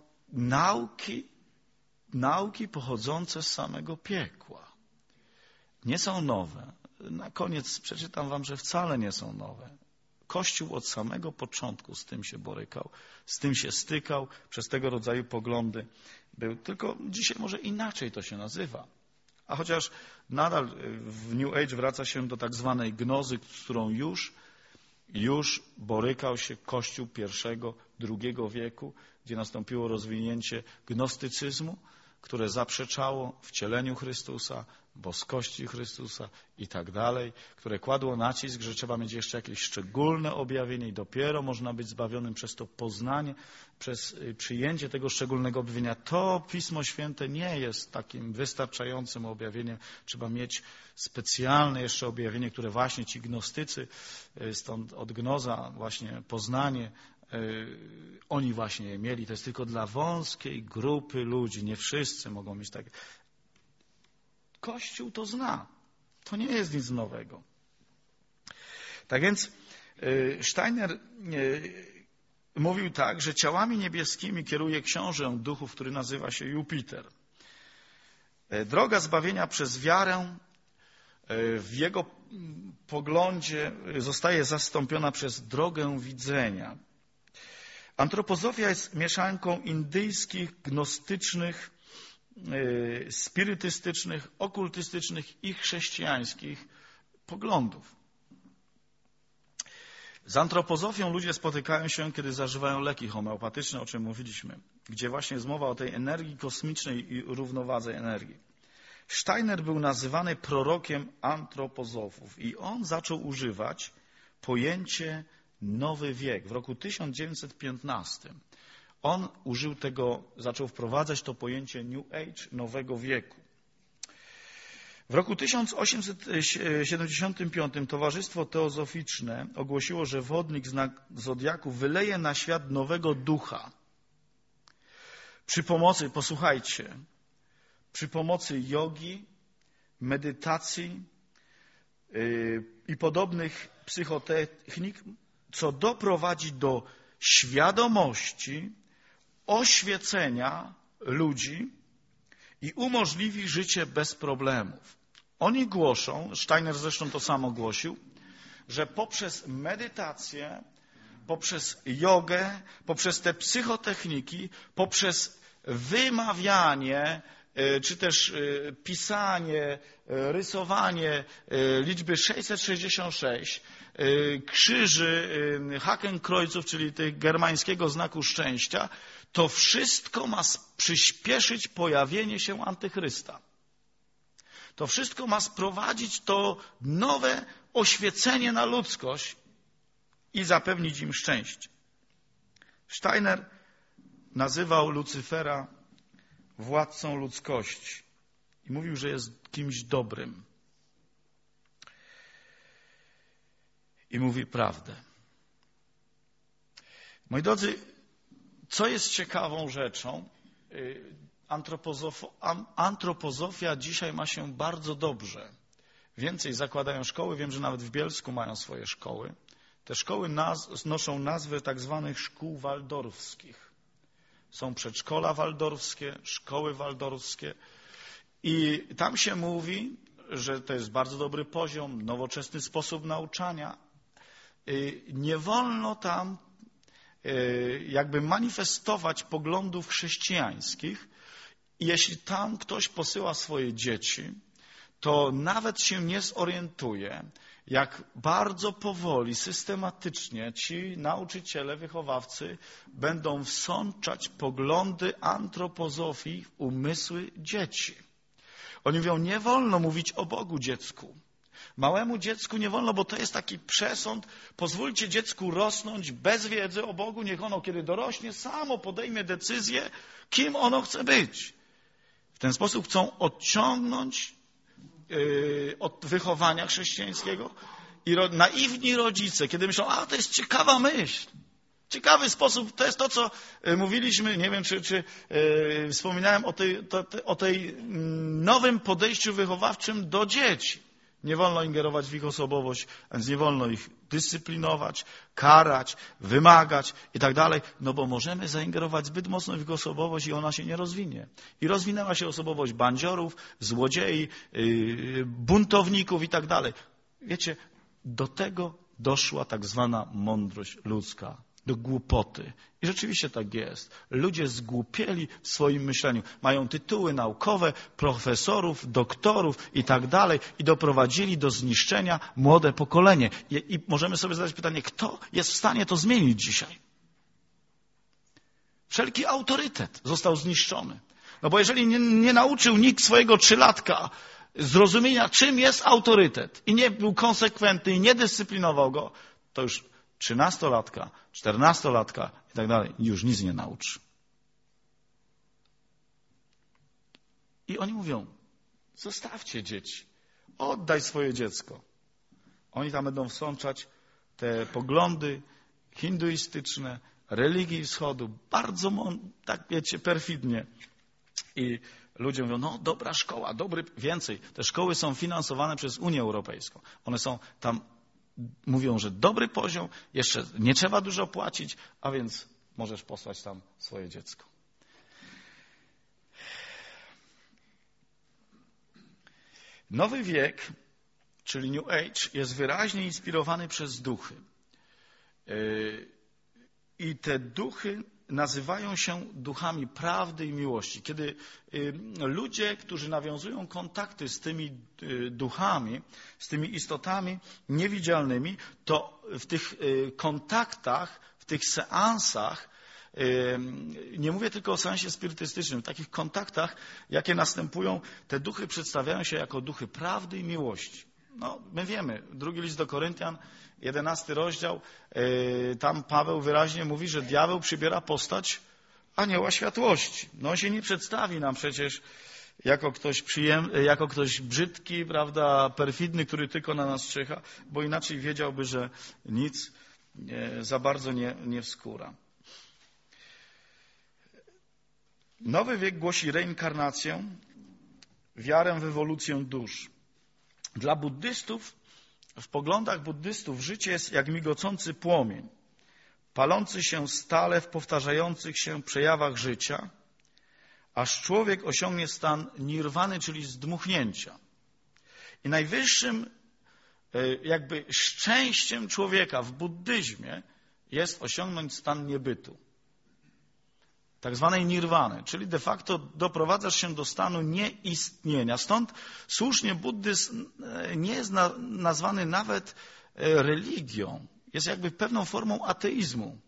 nauki pochodzące z samego piekła. Nie są nowe. Na koniec przeczytam wam, że wcale nie są nowe. Kościół od samego początku z tym się borykał, z tym się stykał, przez tego rodzaju poglądy był. Tylko dzisiaj może inaczej to się nazywa. A chociaż nadal w New Age wraca się do tak zwanej gnozy, z którą już borykał się Kościół I, II wieku, gdzie nastąpiło rozwinięcie gnostycyzmu, które zaprzeczało wcieleniu Chrystusa, boskości Chrystusa i tak dalej, które kładło nacisk, że trzeba mieć jeszcze jakieś szczególne objawienie i dopiero można być zbawionym przez to poznanie, przez przyjęcie tego szczególnego objawienia. To Pismo Święte nie jest takim wystarczającym objawieniem. Trzeba mieć specjalne jeszcze objawienie, które właśnie ci gnostycy, stąd od gnoza właśnie poznanie, oni właśnie je mieli. To jest tylko dla wąskiej grupy ludzi. Nie wszyscy mogą mieć takie. Kościół to zna. To nie jest nic nowego. Tak więc Steiner mówił tak, że ciałami niebieskimi kieruje książę duchów, który nazywa się Jupiter. Droga zbawienia przez wiarę w jego poglądzie zostaje zastąpiona przez drogę widzenia. Antropozofia jest mieszanką indyjskich, gnostycznych, spirytystycznych, okultystycznych i chrześcijańskich poglądów. Z antropozofią ludzie spotykają się, kiedy zażywają leki homeopatyczne, o czym mówiliśmy, gdzie właśnie jest mowa o tej energii kosmicznej i równowadze energii. Steiner był nazywany prorokiem antropozofów i on zaczął używać pojęcie nowy wiek w roku 1915. On użył tego, zaczął wprowadzać to pojęcie New Age, nowego wieku. W roku 1875 Towarzystwo Teozoficzne ogłosiło, że wodnik znak Zodiaku wyleje na świat nowego ducha. Przy pomocy, posłuchajcie, przy pomocy jogi, medytacji i podobnych psychotechnik, co doprowadzi do świadomości, oświecenia ludzi i umożliwi życie bez problemów. Oni głoszą, Steiner zresztą to samo głosił, że poprzez medytację, poprzez jogę, poprzez te psychotechniki, poprzez wymawianie, czy też pisanie, rysowanie liczby 666, krzyży, hakenkreuzów, czyli tych germańskiego znaku szczęścia, to wszystko ma przyspieszyć pojawienie się Antychrysta. To wszystko ma sprowadzić to nowe oświecenie na ludzkość i zapewnić im szczęście. Steiner nazywał Lucyfera władcą ludzkości i mówił, że jest kimś dobrym. I mówi prawdę. Moi drodzy, co jest ciekawą rzeczą, antropozofia dzisiaj ma się bardzo dobrze. Więcej zakładają szkoły, wiem, że nawet w Bielsku mają swoje szkoły. Te szkoły noszą nazwy tak zwanych szkół waldorfskich. Są przedszkola waldorfskie, szkoły waldorfskie i tam się mówi, że to jest bardzo dobry poziom, nowoczesny sposób nauczania. nie wolno tam jakby manifestować poglądów chrześcijańskich. I jeśli tam ktoś posyła swoje dzieci, to nawet się nie zorientuje, jak bardzo powoli, systematycznie ci nauczyciele, wychowawcy będą wsączać poglądy antropozofii w umysły dzieci. Oni mówią, nie wolno mówić o Bogu dziecku. Małemu dziecku nie wolno, bo to jest taki przesąd. Pozwólcie dziecku rosnąć bez wiedzy o Bogu. Niech ono, kiedy dorośnie, samo podejmie decyzję, kim ono chce być. W ten sposób chcą odciągnąć od wychowania chrześcijańskiego. I naiwni rodzice, kiedy myślą, to jest ciekawa myśl, ciekawy sposób, to jest to, co mówiliśmy, nie wiem, czy wspominałem o tej nowym podejściu wychowawczym do dzieci. Nie wolno ingerować w ich osobowość, więc nie wolno ich dyscyplinować, karać, wymagać i tak dalej, no bo możemy zaingerować zbyt mocno w ich osobowość i ona się nie rozwinie. I rozwinęła się osobowość bandziorów, złodziei, buntowników i tak dalej. Wiecie, do tego doszła tak zwana mądrość ludzka, do głupoty. I rzeczywiście tak jest. Ludzie zgłupieli w swoim myśleniu. Mają tytuły naukowe, profesorów, doktorów i tak dalej i doprowadzili do zniszczenia młode pokolenie. I możemy sobie zadać pytanie, kto jest w stanie to zmienić dzisiaj? Wszelki autorytet został zniszczony. No bo jeżeli nie nauczył nikt swojego 3-latka zrozumienia, czym jest autorytet i nie był konsekwentny i nie dyscyplinował go, to już 13-latka, 14-latka i tak dalej już nic nie nauczy. I oni mówią, zostawcie dzieci, oddaj swoje dziecko. Oni tam będą wsączać te poglądy hinduistyczne, religii wschodu, bardzo, tak wiecie, perfidnie. I ludzie mówią, no dobra szkoła, więcej. Te szkoły są finansowane przez Unię Europejską. One są tam, mówią, że dobry poziom, jeszcze nie trzeba dużo płacić, a więc możesz posłać tam swoje dziecko. Nowy wiek, czyli New Age, jest wyraźnie inspirowany przez duchy. I te duchy nazywają się duchami prawdy i miłości. Kiedy ludzie, którzy nawiązują kontakty z tymi duchami, z tymi istotami niewidzialnymi, to w tych kontaktach, w tych seansach, nie mówię tylko o seansie spirytystycznym, w takich kontaktach, jakie następują, te duchy przedstawiają się jako duchy prawdy i miłości. No, my wiemy, 2 list do Koryntian, 11 rozdział, tam Paweł wyraźnie mówi, że diabeł przybiera postać anioła światłości. No on się nie przedstawi nam przecież jako ktoś brzydki, prawda, perfidny, który tylko na nas czyha, bo inaczej wiedziałby, że nic za bardzo nie wskóra. Nowy wiek głosi reinkarnację, wiarę w ewolucję dusz. Dla buddystów, w poglądach buddystów życie jest jak migocący płomień, palący się stale w powtarzających się przejawach życia, aż człowiek osiągnie stan nirwany, czyli zdmuchnięcia. I najwyższym jakby szczęściem człowieka w buddyzmie jest osiągnąć stan niebytu. Tak zwanej nirwany, czyli de facto doprowadzasz się do stanu nieistnienia. Stąd słusznie buddyzm nie jest nazwany nawet religią. Jest jakby pewną formą ateizmu.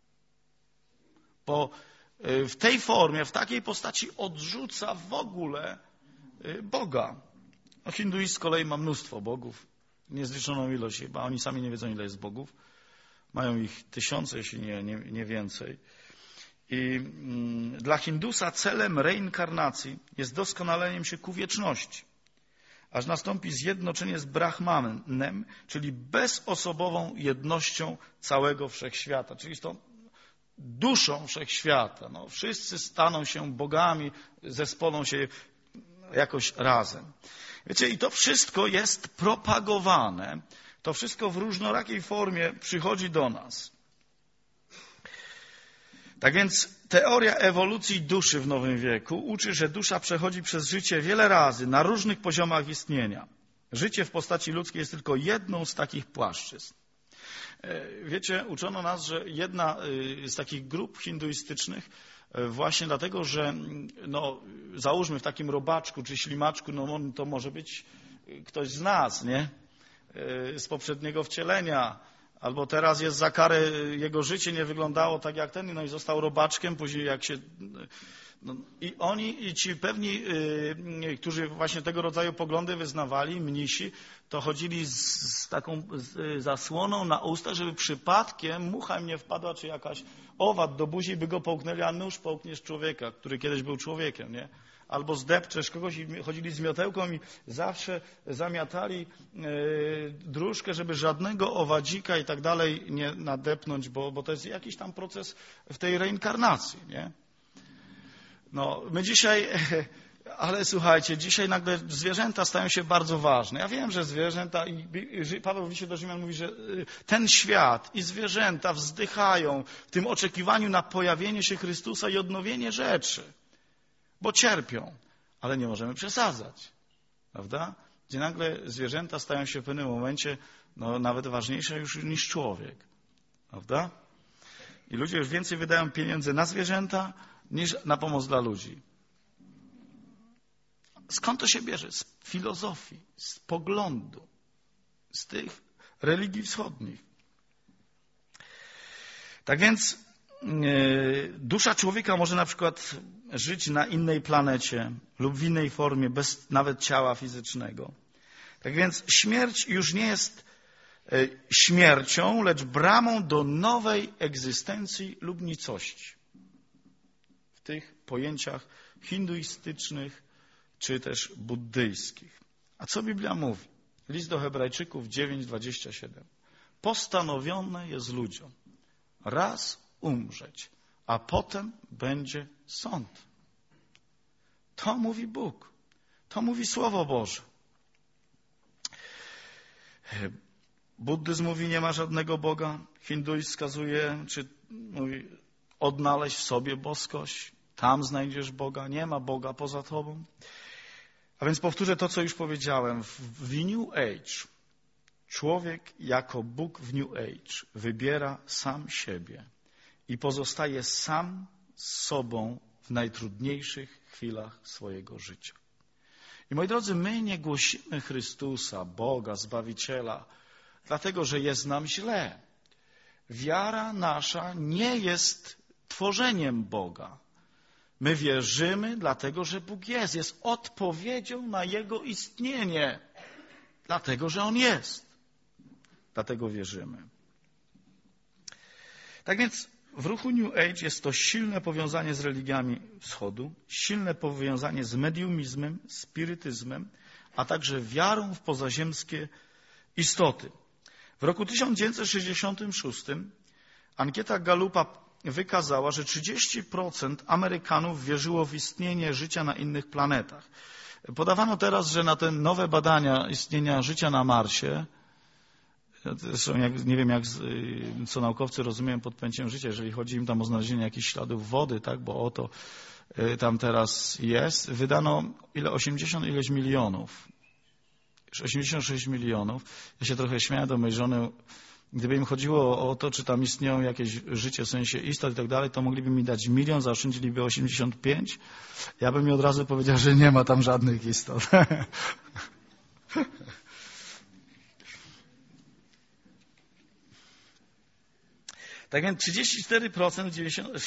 Bo w tej formie, w takiej postaci odrzuca w ogóle Boga. No, hinduizm z kolei ma mnóstwo bogów, niezliczoną ilość chyba. Oni sami nie wiedzą, ile jest bogów. Mają ich tysiące, jeśli nie więcej. I dla Hindusa celem reinkarnacji jest doskonaleniem się ku wieczności, aż nastąpi zjednoczenie z Brahmanem, czyli bezosobową jednością całego wszechświata, czyli z tą duszą wszechświata. No, wszyscy staną się bogami, zespolą się jakoś razem. Wiecie, i to wszystko jest propagowane, to wszystko w różnorakiej formie przychodzi do nas. Tak więc teoria ewolucji duszy w nowym wieku uczy, że dusza przechodzi przez życie wiele razy na różnych poziomach istnienia. Życie w postaci ludzkiej jest tylko jedną z takich płaszczyzn. Wiecie, uczono nas, że jedna z takich grup hinduistycznych właśnie dlatego, że no, załóżmy w takim robaczku czy ślimaczku, no to może być ktoś z nas, nie? Z poprzedniego wcielenia, albo teraz jest za karę, jego życie nie wyglądało tak jak ten, no i został robaczkiem, później jak się... No, i oni, i ci pewni, którzy właśnie tego rodzaju poglądy wyznawali, mnisi, to chodzili z taką zasłoną na usta, żeby przypadkiem mucha im nie wpadła, czy jakaś owad do buzi, by go połknęli, a nóż połkniesz człowieka, który kiedyś był człowiekiem, nie? Albo zdepczesz kogoś i chodzili z miotełką i zawsze zamiatali dróżkę, żeby żadnego owadzika i tak dalej nie nadepnąć, bo to jest jakiś tam proces w tej reinkarnacji, nie? No, my dzisiaj, ale słuchajcie, dzisiaj nagle zwierzęta stają się bardzo ważne. Ja wiem, że zwierzęta, i Paweł w liście do Rzymian mówi, że ten świat i zwierzęta wzdychają w tym oczekiwaniu na pojawienie się Chrystusa i odnowienie rzeczy, bo cierpią, ale nie możemy przesadzać, prawda? Gdzie nagle zwierzęta stają się w pewnym momencie no, nawet ważniejsze już niż człowiek, prawda? I ludzie już więcej wydają pieniędzy na zwierzęta, niż na pomoc dla ludzi. Skąd to się bierze? Z filozofii, z poglądu, z tych religii wschodnich. Tak więc dusza człowieka może na przykład żyć na innej planecie lub w innej formie, bez nawet ciała fizycznego. Tak więc śmierć już nie jest śmiercią, lecz bramą do nowej egzystencji lub nicości. W tych pojęciach hinduistycznych czy też buddyjskich. A co Biblia mówi? List do Hebrajczyków 9:27. Postanowione jest ludziom raz umrzeć, a potem będzie sąd. To mówi Bóg. To mówi Słowo Boże. Buddyzm mówi, nie ma żadnego Boga. Hinduizm wskazuje, czy mówi, odnaleźć w sobie boskość. Tam znajdziesz Boga. Nie ma Boga poza tobą. A więc powtórzę to, co już powiedziałem. W New Age człowiek jako Bóg w New Age wybiera sam siebie i pozostaje sam z sobą w najtrudniejszych chwilach swojego życia. I moi drodzy, my nie głosimy Chrystusa, Boga, Zbawiciela, dlatego, że jest nam źle. Wiara nasza nie jest tworzeniem Boga. My wierzymy, dlatego, że Bóg jest odpowiedzią na Jego istnienie, dlatego, że On jest. Dlatego wierzymy. Tak więc w ruchu New Age jest to silne powiązanie z religiami wschodu, silne powiązanie z mediumizmem, spirytyzmem, a także wiarą w pozaziemskie istoty. W roku 1966 ankieta Gallupa wykazała, że 30% Amerykanów wierzyło w istnienie życia na innych planetach. Podawano teraz, że na te nowe badania istnienia życia na Marsie, zresztą nie wiem, co naukowcy rozumieją pod pojęciem życia, jeżeli chodzi im tam o znalezienie jakichś śladów wody, tak, bo oto tam teraz jest, wydano 80 ileś milionów. 86 milionów. Ja się trochę śmiałem do mojej żony. Gdyby im chodziło o to, czy tam istnieją jakieś życie, w sensie istot i tak dalej, to mogliby mi dać 1 milion, zaoszczędziliby 85. Ja bym mi od razu powiedział, że nie ma tam żadnych istot. Tak więc 34% w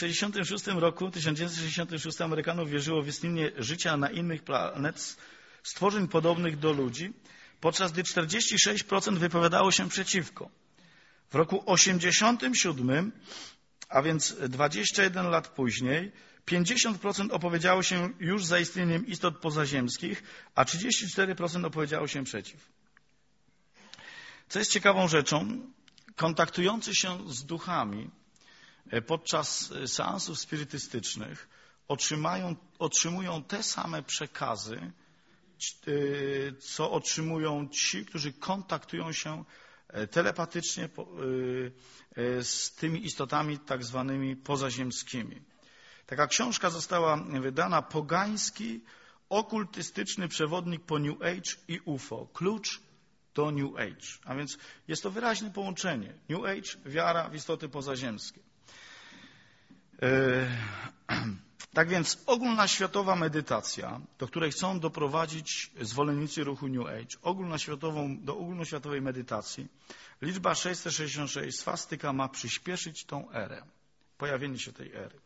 1966 Amerykanów wierzyło w istnienie życia na innych planet, stworzeń podobnych do ludzi, podczas gdy 46% wypowiadało się przeciwko. W roku 87, a więc 21 lat później, 50% opowiedziało się już za istnieniem istot pozaziemskich, a 34% opowiedziało się przeciw. Co jest ciekawą rzeczą, kontaktujący się z duchami podczas seansów spirytystycznych otrzymują te same przekazy, co otrzymują ci, którzy kontaktują się telepatycznie z tymi istotami tak zwanymi pozaziemskimi. Taka książka została wydana, Pogański, okultystyczny przewodnik po New Age i UFO. Klucz do New Age. A więc jest to wyraźne połączenie. New Age, wiara w istoty pozaziemskie. Tak więc ogólnoświatowa medytacja, do której chcą doprowadzić zwolennicy ruchu New Age, do ogólnoświatowej medytacji, liczba 666, swastyka, ma przyspieszyć tą erę, pojawienie się tej ery.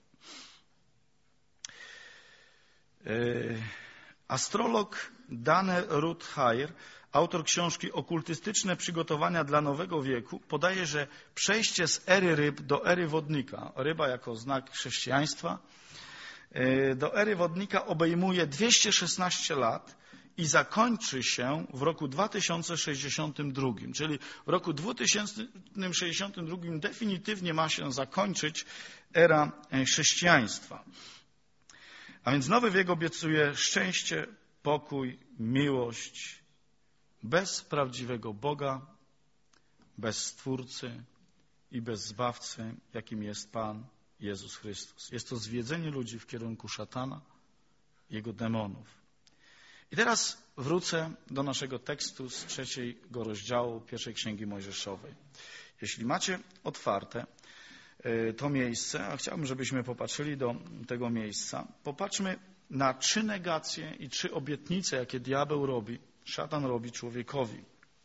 Astrolog Dane Ruth Hayer, autor książki Okultystyczne przygotowania dla nowego wieku, podaje, że przejście z ery ryb do ery wodnika, ryba jako znak chrześcijaństwa, do ery wodnika obejmuje 216 lat i zakończy się w roku 2062. Czyli w roku 2062 definitywnie ma się zakończyć era chrześcijaństwa. A więc nowy wiek obiecuje szczęście, pokój, miłość, bez prawdziwego Boga, bez Stwórcy i bez Zbawcy, jakim jest Pan Jezus Chrystus. Jest to zwiedzenie ludzi w kierunku szatana, jego demonów. I teraz wrócę do naszego tekstu z 3 rozdziału pierwszej Księgi Mojżeszowej. Jeśli macie otwarte to miejsce, a chciałbym, żebyśmy popatrzyli do tego miejsca, popatrzmy na 3 negacje i 3 obietnice, jakie diabeł robi, szatan robi człowiekowi.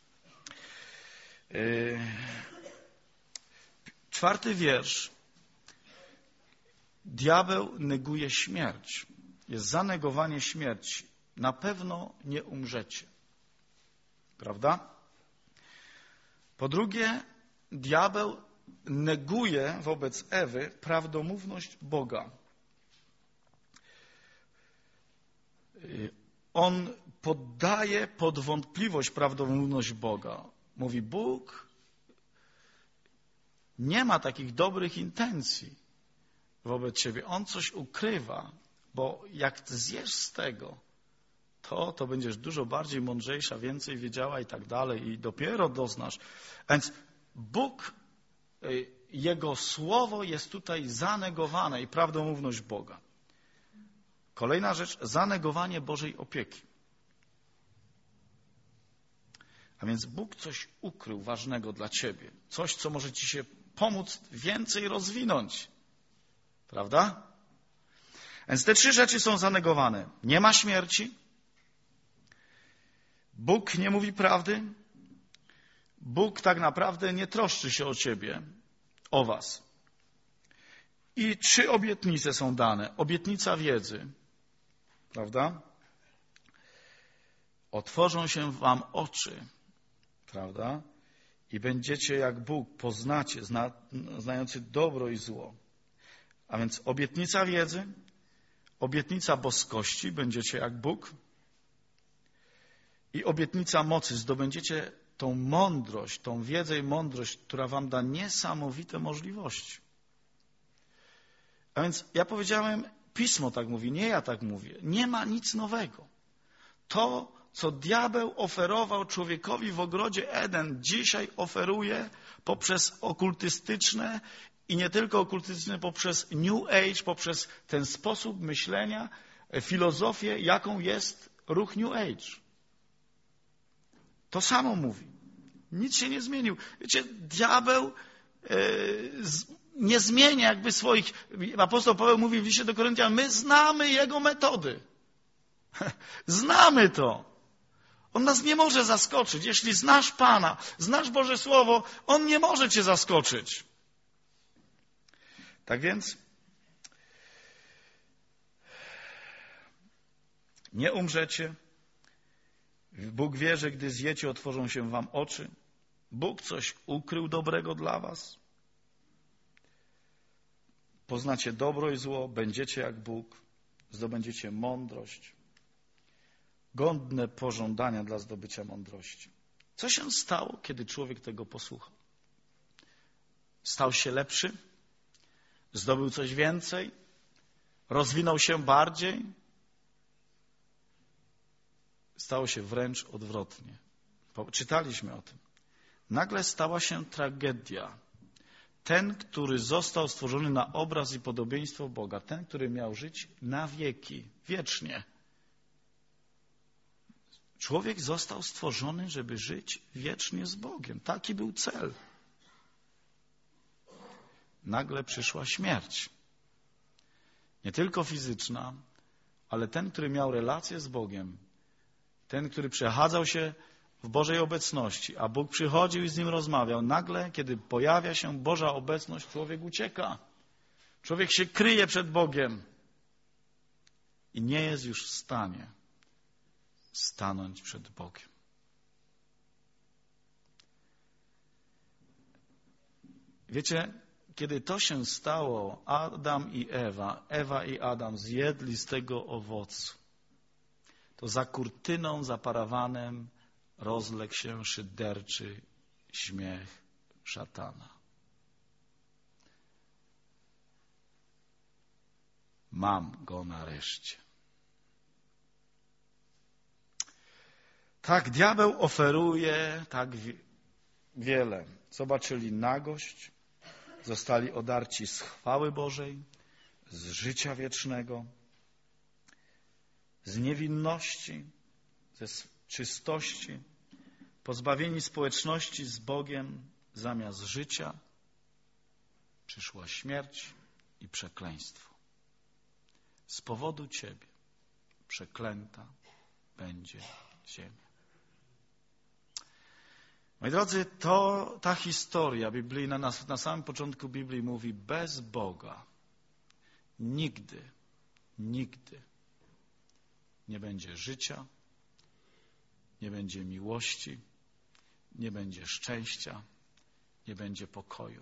4 wiersz. Diabeł neguje śmierć. Jest zanegowanie śmierci. Na pewno nie umrzecie. Prawda? Po drugie, diabeł neguje wobec Ewy prawdomówność Boga. On poddaje pod wątpliwość prawdomówność Boga. Mówi, Bóg nie ma takich dobrych intencji wobec ciebie. On coś ukrywa, bo jak zjesz z tego, to będziesz dużo bardziej mądrzejsza, więcej wiedziała i tak dalej i dopiero doznasz. A więc Bóg, Jego słowo jest tutaj zanegowane i prawdomówność Boga. Kolejna rzecz, zanegowanie Bożej opieki. A więc Bóg coś ukrył ważnego dla ciebie. Coś, co może ci się pomóc więcej rozwinąć. Prawda? Więc te 3 rzeczy są zanegowane. Nie ma śmierci. Bóg nie mówi prawdy. Bóg tak naprawdę nie troszczy się o ciebie, o was. I 3 obietnice są dane. Obietnica wiedzy. Prawda? Otworzą się wam oczy. Prawda? I będziecie jak Bóg, poznacie, znający dobro i zło. A więc obietnica wiedzy, obietnica boskości, będziecie jak Bóg i obietnica mocy, zdobędziecie tą mądrość, tą wiedzę i mądrość, która wam da niesamowite możliwości. A więc ja powiedziałem, Pismo tak mówi, nie ja tak mówię. Nie ma nic nowego. To, co diabeł oferował człowiekowi w ogrodzie Eden, dzisiaj oferuje poprzez okultystyczne i nie tylko okultystyczne, poprzez New Age, poprzez ten sposób myślenia, filozofię, jaką jest ruch New Age. To samo mówi. Nic się nie zmienił. Wiecie, diabeł nie zmienia jakby swoich... Apostoł Paweł mówi w liście do Koryntian, my znamy jego metody. Znamy to. On nas nie może zaskoczyć. Jeśli znasz Pana, znasz Boże Słowo, On nie może cię zaskoczyć. Tak więc nie umrzecie. Bóg wie, że gdy zjecie, otworzą się wam oczy. Bóg coś ukrył dobrego dla was. Poznacie dobro i zło, będziecie jak Bóg, zdobędziecie mądrość. Godne pożądania dla zdobycia mądrości. Co się stało, kiedy człowiek tego posłuchał? Stał się lepszy? Zdobył coś więcej? Rozwinął się bardziej? Stało się wręcz odwrotnie. Czytaliśmy o tym. Nagle stała się tragedia. Ten, który został stworzony na obraz i podobieństwo Boga, ten, który miał żyć na wieki, wiecznie, Człowiek został stworzony, żeby żyć wiecznie z Bogiem. Taki był cel. Nagle przyszła śmierć. Nie tylko fizyczna, ale ten, który miał relację z Bogiem, ten, który przechadzał się w Bożej obecności, a Bóg przychodził i z nim rozmawiał, nagle, kiedy pojawia się Boża obecność, człowiek ucieka. Człowiek się kryje przed Bogiem i nie jest już w stanie stanąć przed Bogiem. Wiecie, kiedy to się stało, Adam i Ewa i Adam zjedli z tego owocu, to za kurtyną, za parawanem rozległ się szyderczy śmiech szatana. Mam go nareszcie. Tak, diabeł oferuje tak wiele. Zobaczyli nagość, zostali odarci z chwały Bożej, z życia wiecznego, z niewinności, ze czystości, pozbawieni społeczności z Bogiem, zamiast życia przyszła śmierć i przekleństwo. Z powodu Ciebie przeklęta będzie ziemia. Moi drodzy, ta historia biblijna na samym początku Biblii mówi, bez Boga nigdy nie będzie życia, nie będzie miłości, nie będzie szczęścia, nie będzie pokoju.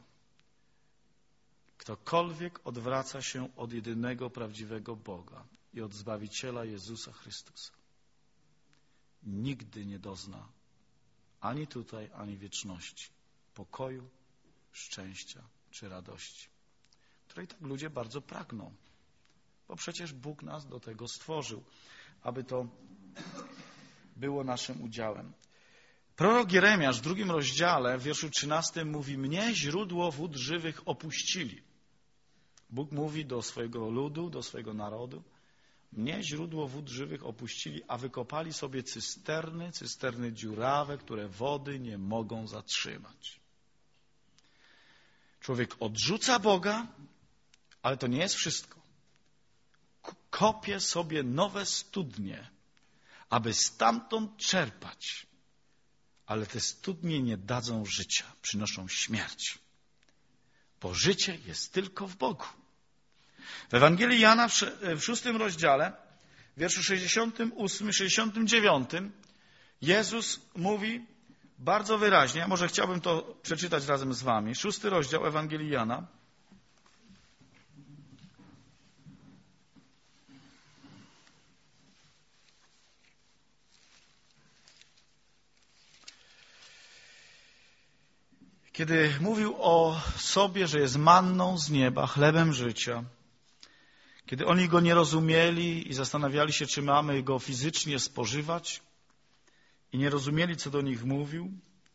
Ktokolwiek odwraca się od jedynego prawdziwego Boga i od Zbawiciela Jezusa Chrystusa, nigdy nie dozna ani tutaj, ani wieczności pokoju, szczęścia czy radości, której tak ludzie bardzo pragną. Bo przecież Bóg nas do tego stworzył, aby to było naszym udziałem. Prorok Jeremiasz w 2 rozdziale, w wierszu 13 mówi: mnie źródło wód żywych opuścili. Bóg mówi do swojego ludu, do swojego narodu: mnie źródło wód żywych opuścili, a wykopali sobie cysterny dziurawe, które wody nie mogą zatrzymać. Człowiek odrzuca Boga, ale to nie jest wszystko. Kopie sobie nowe studnie, aby stamtąd czerpać. Ale te studnie nie dadzą życia, przynoszą śmierć. Bo życie jest tylko w Bogu. W Ewangelii Jana w 6 rozdziale, w wierszu 68, 69, Jezus mówi bardzo wyraźnie, a może chciałbym to przeczytać razem z wami. 6 rozdział Ewangelii Jana. Kiedy mówił o sobie, że jest manną z nieba, chlebem życia, kiedy oni go nie rozumieli i zastanawiali się, czy mamy go fizycznie spożywać i nie rozumieli, co do nich mówił,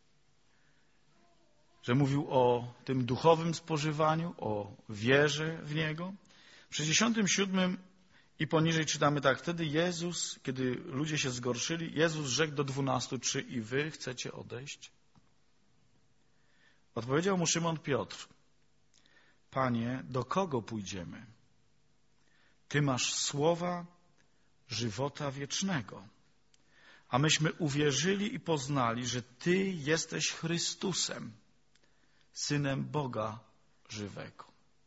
że mówił o tym duchowym spożywaniu, o wierze w Niego. W 67 i poniżej czytamy tak: wtedy Jezus, kiedy ludzie się zgorszyli, Jezus rzekł do 12: czy i wy chcecie odejść? Odpowiedział mu Szymon Piotr: Panie, do kogo pójdziemy? Ty masz słowa żywota wiecznego, a myśmy uwierzyli i poznali, że Ty jesteś Chrystusem, Synem Boga żywego.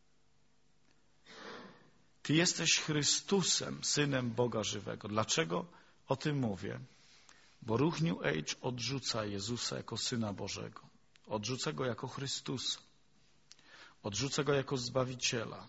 Ty jesteś Chrystusem, Synem Boga żywego. Dlaczego o tym mówię? Bo ruch New Age odrzuca Jezusa jako Syna Bożego. Odrzuca Go jako Chrystusa. Odrzuca Go jako Zbawiciela.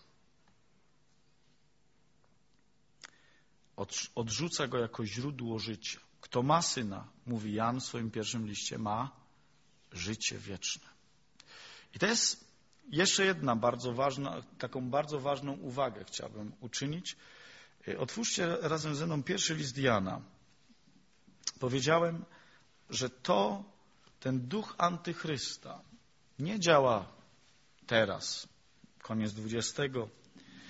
Odrzuca Go jako źródło życia. Kto ma Syna, mówi Jan w swoim pierwszym liście, ma życie wieczne. I to jest jeszcze jedna bardzo ważną uwagę chciałbym uczynić. Otwórzcie razem ze mną pierwszy list Jana. Powiedziałem, że ten duch antychrysta nie działa teraz, koniec XX,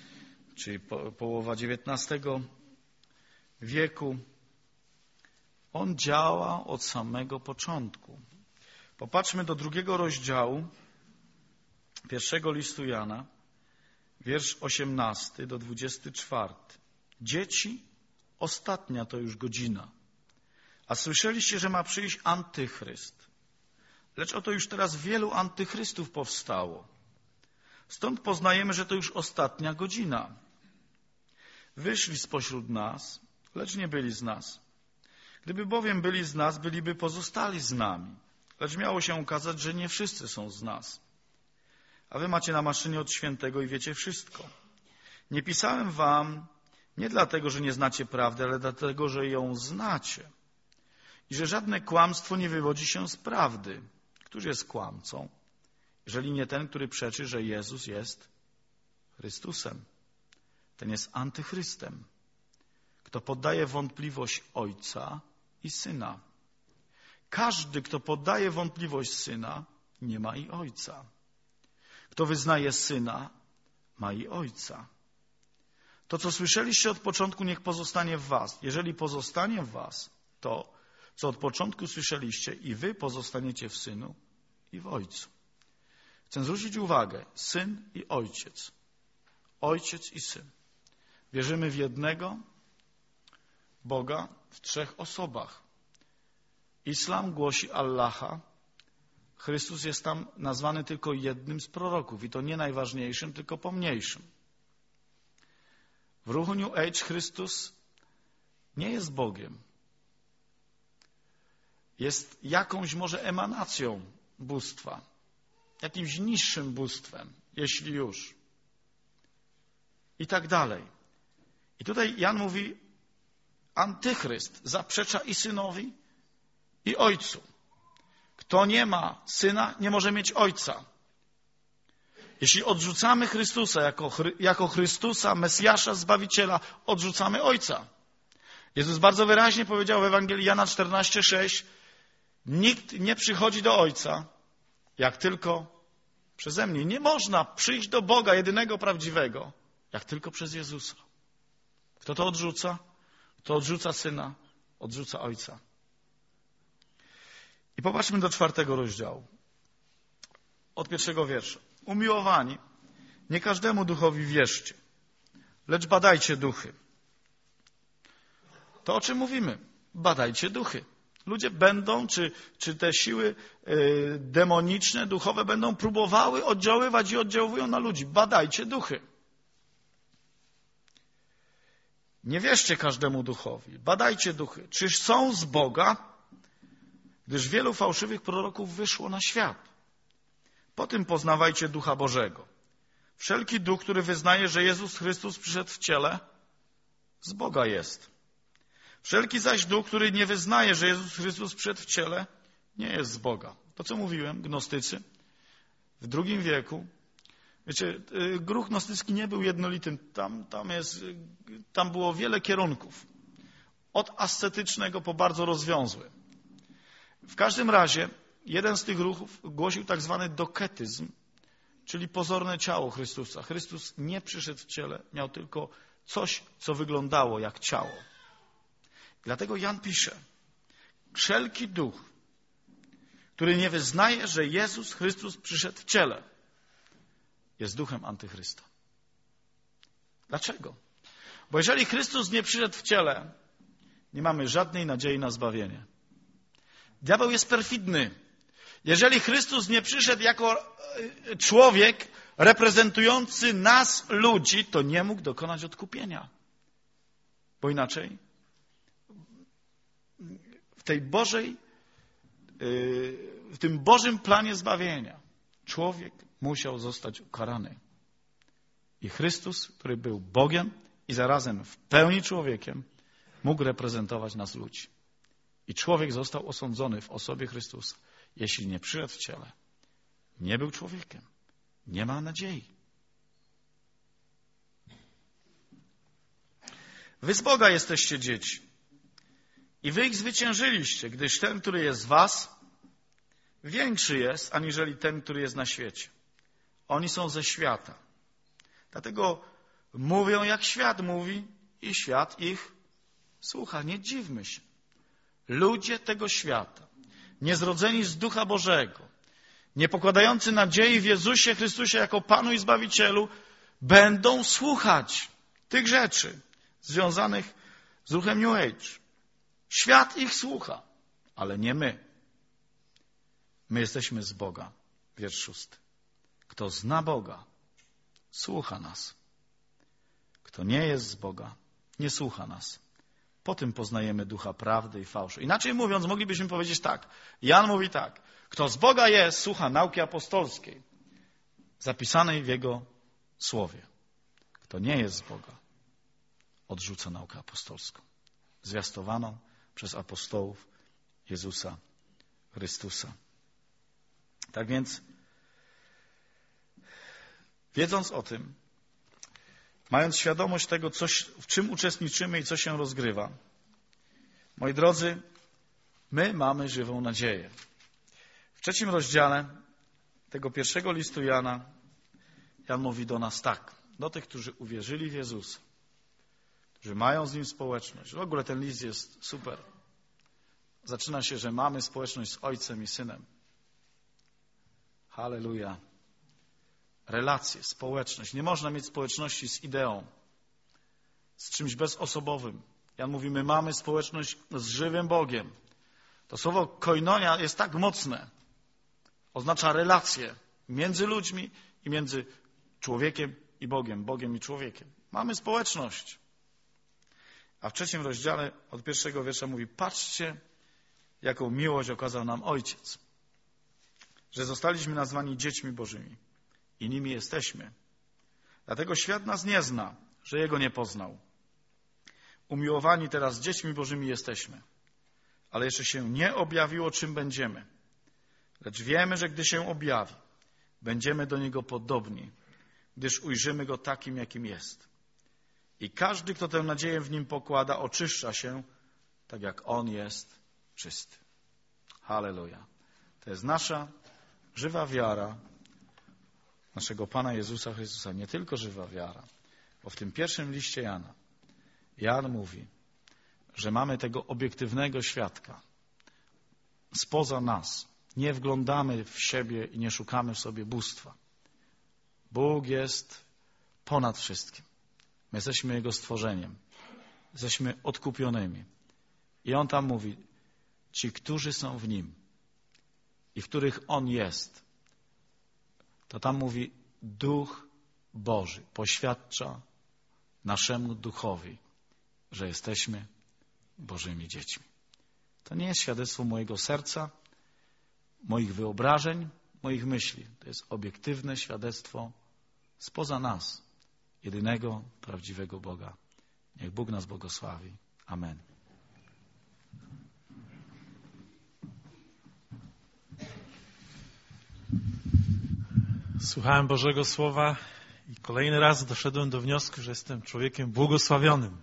czyli połowa XIX wieku. On działa od samego początku. Popatrzmy do 2 rozdziału 1 listu Jana, wiersz 18 do 24. Dzieci, ostatnia to już godzina. A słyszeliście, że ma przyjść antychryst. Lecz oto już teraz wielu antychrystów powstało. Stąd poznajemy, że to już ostatnia godzina. Wyszli spośród nas, lecz nie byli z nas. Gdyby bowiem byli z nas, byliby pozostali z nami. Lecz miało się okazać, że nie wszyscy są z nas. A wy macie namaszczenie od świętego i wiecie wszystko. Nie pisałem wam nie dlatego, że nie znacie prawdy, ale dlatego, że ją znacie. I że żadne kłamstwo nie wywodzi się z prawdy. Któż jest kłamcą? Jeżeli nie ten, który przeczy, że Jezus jest Chrystusem. Ten jest antychrystem. Kto poddaje wątpliwość Ojca i Syna. Każdy, kto poddaje wątpliwość Syna, nie ma i Ojca. Kto wyznaje Syna, ma i Ojca. To, co słyszeliście od początku, niech pozostanie w was. Jeżeli pozostanie w was, to, co od początku słyszeliście, i wy pozostaniecie w Synu i w Ojcu. Chcę zwrócić uwagę, Syn i Ojciec. Ojciec i Syn. Wierzymy w jednego Boga w 3 osobach. Islam głosi Allaha. Chrystus jest tam nazwany tylko jednym z proroków i to nie najważniejszym, tylko pomniejszym. W ruchu New Age Chrystus nie jest Bogiem. Jest jakąś może emanacją bóstwa, jakimś niższym bóstwem, jeśli już. I tak dalej. I tutaj Jan mówi, antychryst zaprzecza i Synowi, i Ojcu. Kto nie ma Syna, nie może mieć Ojca. Jeśli odrzucamy Chrystusa jako Chrystusa, Mesjasza, Zbawiciela, odrzucamy Ojca. Jezus bardzo wyraźnie powiedział w Ewangelii Jana 14,6: nikt nie przychodzi do Ojca, jak tylko przeze mnie. Nie można przyjść do Boga jedynego prawdziwego, jak tylko przez Jezusa. Kto to odrzuca? Kto odrzuca Syna, odrzuca Ojca. I popatrzmy do 4 rozdziału. Od 1 wiersza. Umiłowani, nie każdemu duchowi wierzcie, lecz badajcie duchy. To, o czym mówimy. Badajcie duchy. Ludzie będą, czy te siły demoniczne, duchowe będą próbowały oddziaływać i oddziałują na ludzi. Badajcie duchy. Nie wierzcie każdemu duchowi. Badajcie duchy. Czyż są z Boga? Gdyż wielu fałszywych proroków wyszło na świat. Po tym poznawajcie Ducha Bożego. Wszelki duch, który wyznaje, że Jezus Chrystus przyszedł w ciele, z Boga jest. Wszelki zaś duch, który nie wyznaje, że Jezus Chrystus przyszedł w ciele, nie jest z Boga. To, co mówiłem, gnostycy w II wieku. Wiecie, ruch gnostycki nie był jednolitym. Tam było wiele kierunków. Od ascetycznego po bardzo rozwiązły. W każdym razie jeden z tych ruchów głosił tak zwany doketyzm, czyli pozorne ciało Chrystusa. Chrystus nie przyszedł w ciele, miał tylko coś, co wyglądało jak ciało. Dlatego Jan pisze, wszelki duch, który nie wyznaje, że Jezus Chrystus przyszedł w ciele, jest duchem antychrysta. Dlaczego? Bo jeżeli Chrystus nie przyszedł w ciele, nie mamy żadnej nadziei na zbawienie. Diabeł jest perfidny. Jeżeli Chrystus nie przyszedł jako człowiek reprezentujący nas, ludzi, to nie mógł dokonać odkupienia. Bo inaczej w tym Bożym planie zbawienia człowiek musiał zostać ukarany. I Chrystus, który był Bogiem i zarazem w pełni człowiekiem, mógł reprezentować nas ludzi. I człowiek został osądzony w osobie Chrystusa. Jeśli nie przyszedł w ciele, nie był człowiekiem, nie ma nadziei. Wy z Boga jesteście dzieci i wy ich zwyciężyliście, gdyż ten, który jest z was, większy jest, aniżeli ten, który jest na świecie. Oni są ze świata. Dlatego mówią, jak świat mówi i świat ich słucha. Nie dziwmy się. ludzie tego świata, niezrodzeni z Ducha Bożego, nie pokładający nadziei w Jezusie Chrystusie jako Panu i Zbawicielu, będą słuchać tych rzeczy związanych z ruchem New Age. Świat ich słucha, ale nie my. My jesteśmy z Boga. Wiersz 6. Kto zna Boga, słucha nas. Kto nie jest z Boga, nie słucha nas. Po tym poznajemy ducha prawdy i fałszu. Inaczej mówiąc, moglibyśmy powiedzieć tak. Jan mówi tak. Kto z Boga jest, słucha nauki apostolskiej, zapisanej w Jego słowie. Kto nie jest z Boga, odrzuca naukę apostolską, zwiastowaną przez apostołów Jezusa Chrystusa. Tak więc, wiedząc o tym, mając świadomość tego, w czym uczestniczymy i co się rozgrywa, moi drodzy, my mamy żywą nadzieję. W 3 rozdziale tego 1 listu Jana, Jan mówi do nas tak, do tych, którzy uwierzyli w Jezusa, którzy mają z Nim społeczność. W ogóle ten list jest super. Zaczyna się, że mamy społeczność z Ojcem i Synem. Halleluja. Relacje, społeczność. Nie można mieć społeczności z ideą, z czymś bezosobowym. Jan mówi, my mamy społeczność z żywym Bogiem. To słowo koinonia jest tak mocne. Oznacza relacje między ludźmi i między człowiekiem i Bogiem, Bogiem i człowiekiem. Mamy społeczność. A w 3 rozdziale od 1 wiersza mówi, patrzcie, jaką miłość okazał nam Ojciec, że zostaliśmy nazwani dziećmi Bożymi i nimi jesteśmy. Dlatego świat nas nie zna, że Jego nie poznał. Umiłowani teraz dziećmi Bożymi jesteśmy, ale jeszcze się nie objawiło, czym będziemy. Lecz wiemy, że gdy się objawi, będziemy do Niego podobni, gdyż ujrzymy Go takim, jakim jest. I każdy, kto tę nadzieję w Nim pokłada, oczyszcza się, tak jak On jest czysty. Halleluja. To jest nasza żywa wiara naszego Pana Jezusa Chrystusa. Nie tylko żywa wiara, bo w tym 1 liście Jana Jan mówi, że mamy tego obiektywnego świadka spoza nas. Nie wglądamy w siebie i nie szukamy w sobie bóstwa. Bóg jest ponad wszystkim. My jesteśmy Jego stworzeniem. Jesteśmy odkupionymi. I On tam mówi, ci, którzy są w Nim i w których On jest, to tam mówi, Duch Boży poświadcza naszemu duchowi, że jesteśmy Bożymi dziećmi. To nie jest świadectwo mojego serca, moich wyobrażeń, moich myśli. To jest obiektywne świadectwo spoza nas, jedynego, prawdziwego Boga. Niech Bóg nas błogosławi. Amen. Słuchałem Bożego Słowa i kolejny raz doszedłem do wniosku, że jestem człowiekiem błogosławionym.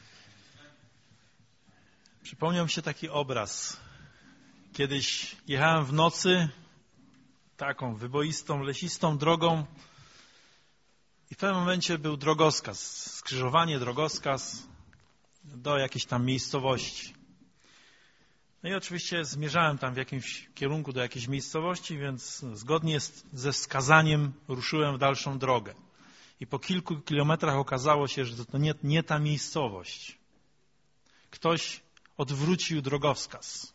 Przypomniał mi się taki obraz. Kiedyś jechałem w nocy taką wyboistą, lesistą drogą i w pewnym momencie był drogowskaz, skrzyżowanie, drogowskaz do jakiejś tam miejscowości. No i oczywiście zmierzałem tam w jakimś kierunku do jakiejś miejscowości, więc zgodnie ze wskazaniem ruszyłem w dalszą drogę. I po kilku kilometrach okazało się, że to nie ta miejscowość. Ktoś odwrócił drogowskaz.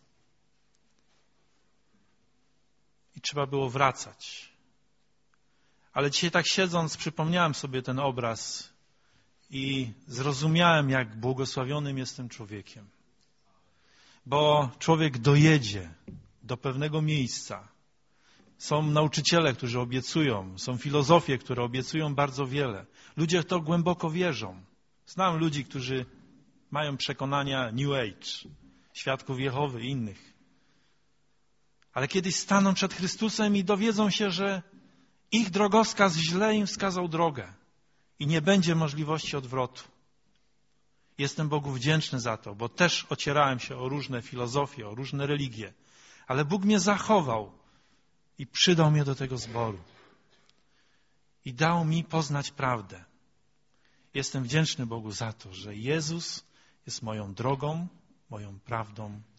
I trzeba było wracać. Ale dzisiaj tak siedząc przypomniałem sobie ten obraz i zrozumiałem, jak błogosławionym jestem człowiekiem. Bo człowiek dojedzie do pewnego miejsca. Są nauczyciele, którzy obiecują, są filozofie, które obiecują bardzo wiele. Ludzie w to głęboko wierzą. Znam ludzi, którzy mają przekonania New Age, świadków Jehowy i innych. Ale kiedyś staną przed Chrystusem i dowiedzą się, że ich drogowskaz źle im wskazał drogę i nie będzie możliwości odwrotu. Jestem Bogu wdzięczny za to, bo też ocierałem się o różne filozofie, o różne religie. Ale Bóg mnie zachował i przydał mnie do tego zboru. I dał mi poznać prawdę. Jestem wdzięczny Bogu za to, że Jezus jest moją drogą, moją prawdą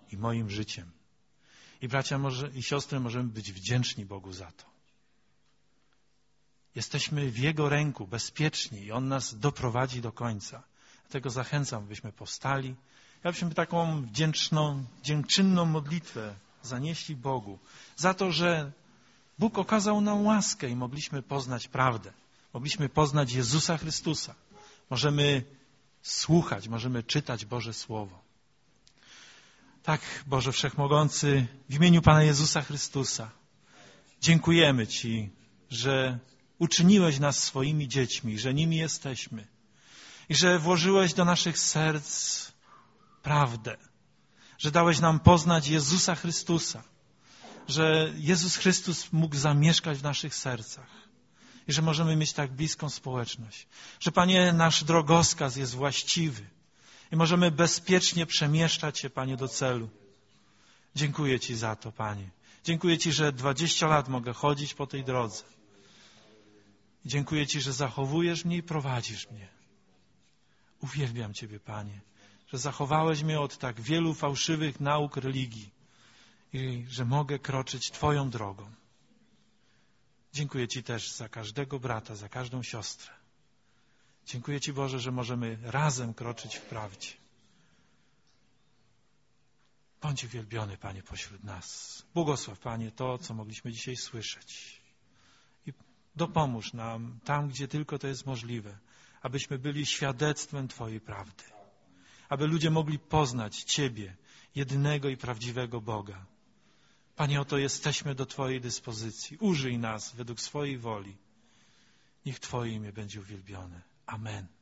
i moim życiem. I bracia i siostry, możemy być wdzięczni Bogu za to. Jesteśmy w Jego ręku, bezpieczni i On nas doprowadzi do końca. Dlatego zachęcam, byśmy powstali. Ja byśmy taką dziękczynną modlitwę zanieśli Bogu za to, że Bóg okazał nam łaskę i mogliśmy poznać prawdę. Mogliśmy poznać Jezusa Chrystusa. Możemy słuchać, możemy czytać Boże Słowo. Tak, Boże Wszechmogący, w imieniu Pana Jezusa Chrystusa dziękujemy Ci, że uczyniłeś nas swoimi dziećmi, że nimi jesteśmy i że włożyłeś do naszych serc prawdę, że dałeś nam poznać Jezusa Chrystusa, że Jezus Chrystus mógł zamieszkać w naszych sercach i że możemy mieć tak bliską społeczność, że Panie, nasz drogowskaz jest właściwy i możemy bezpiecznie przemieszczać się, Panie, do celu. Dziękuję Ci za to, Panie. Dziękuję Ci, że 20 lat mogę chodzić po tej drodze. Dziękuję Ci, że zachowujesz mnie i prowadzisz mnie. Uwielbiam Ciebie, Panie, że zachowałeś mnie od tak wielu fałszywych nauk religii i że mogę kroczyć Twoją drogą. Dziękuję Ci też za każdego brata, za każdą siostrę. Dziękuję Ci, Boże, że możemy razem kroczyć w prawdzie. Bądź uwielbiony, Panie, pośród nas. Błogosław, Panie, to, co mogliśmy dzisiaj słyszeć. I dopomóż nam tam, gdzie tylko to jest możliwe, abyśmy byli świadectwem Twojej prawdy. Aby ludzie mogli poznać Ciebie, jedynego i prawdziwego Boga. Panie, oto jesteśmy do Twojej dyspozycji. Użyj nas według swojej woli. Niech Twoje imię będzie uwielbione. Amen.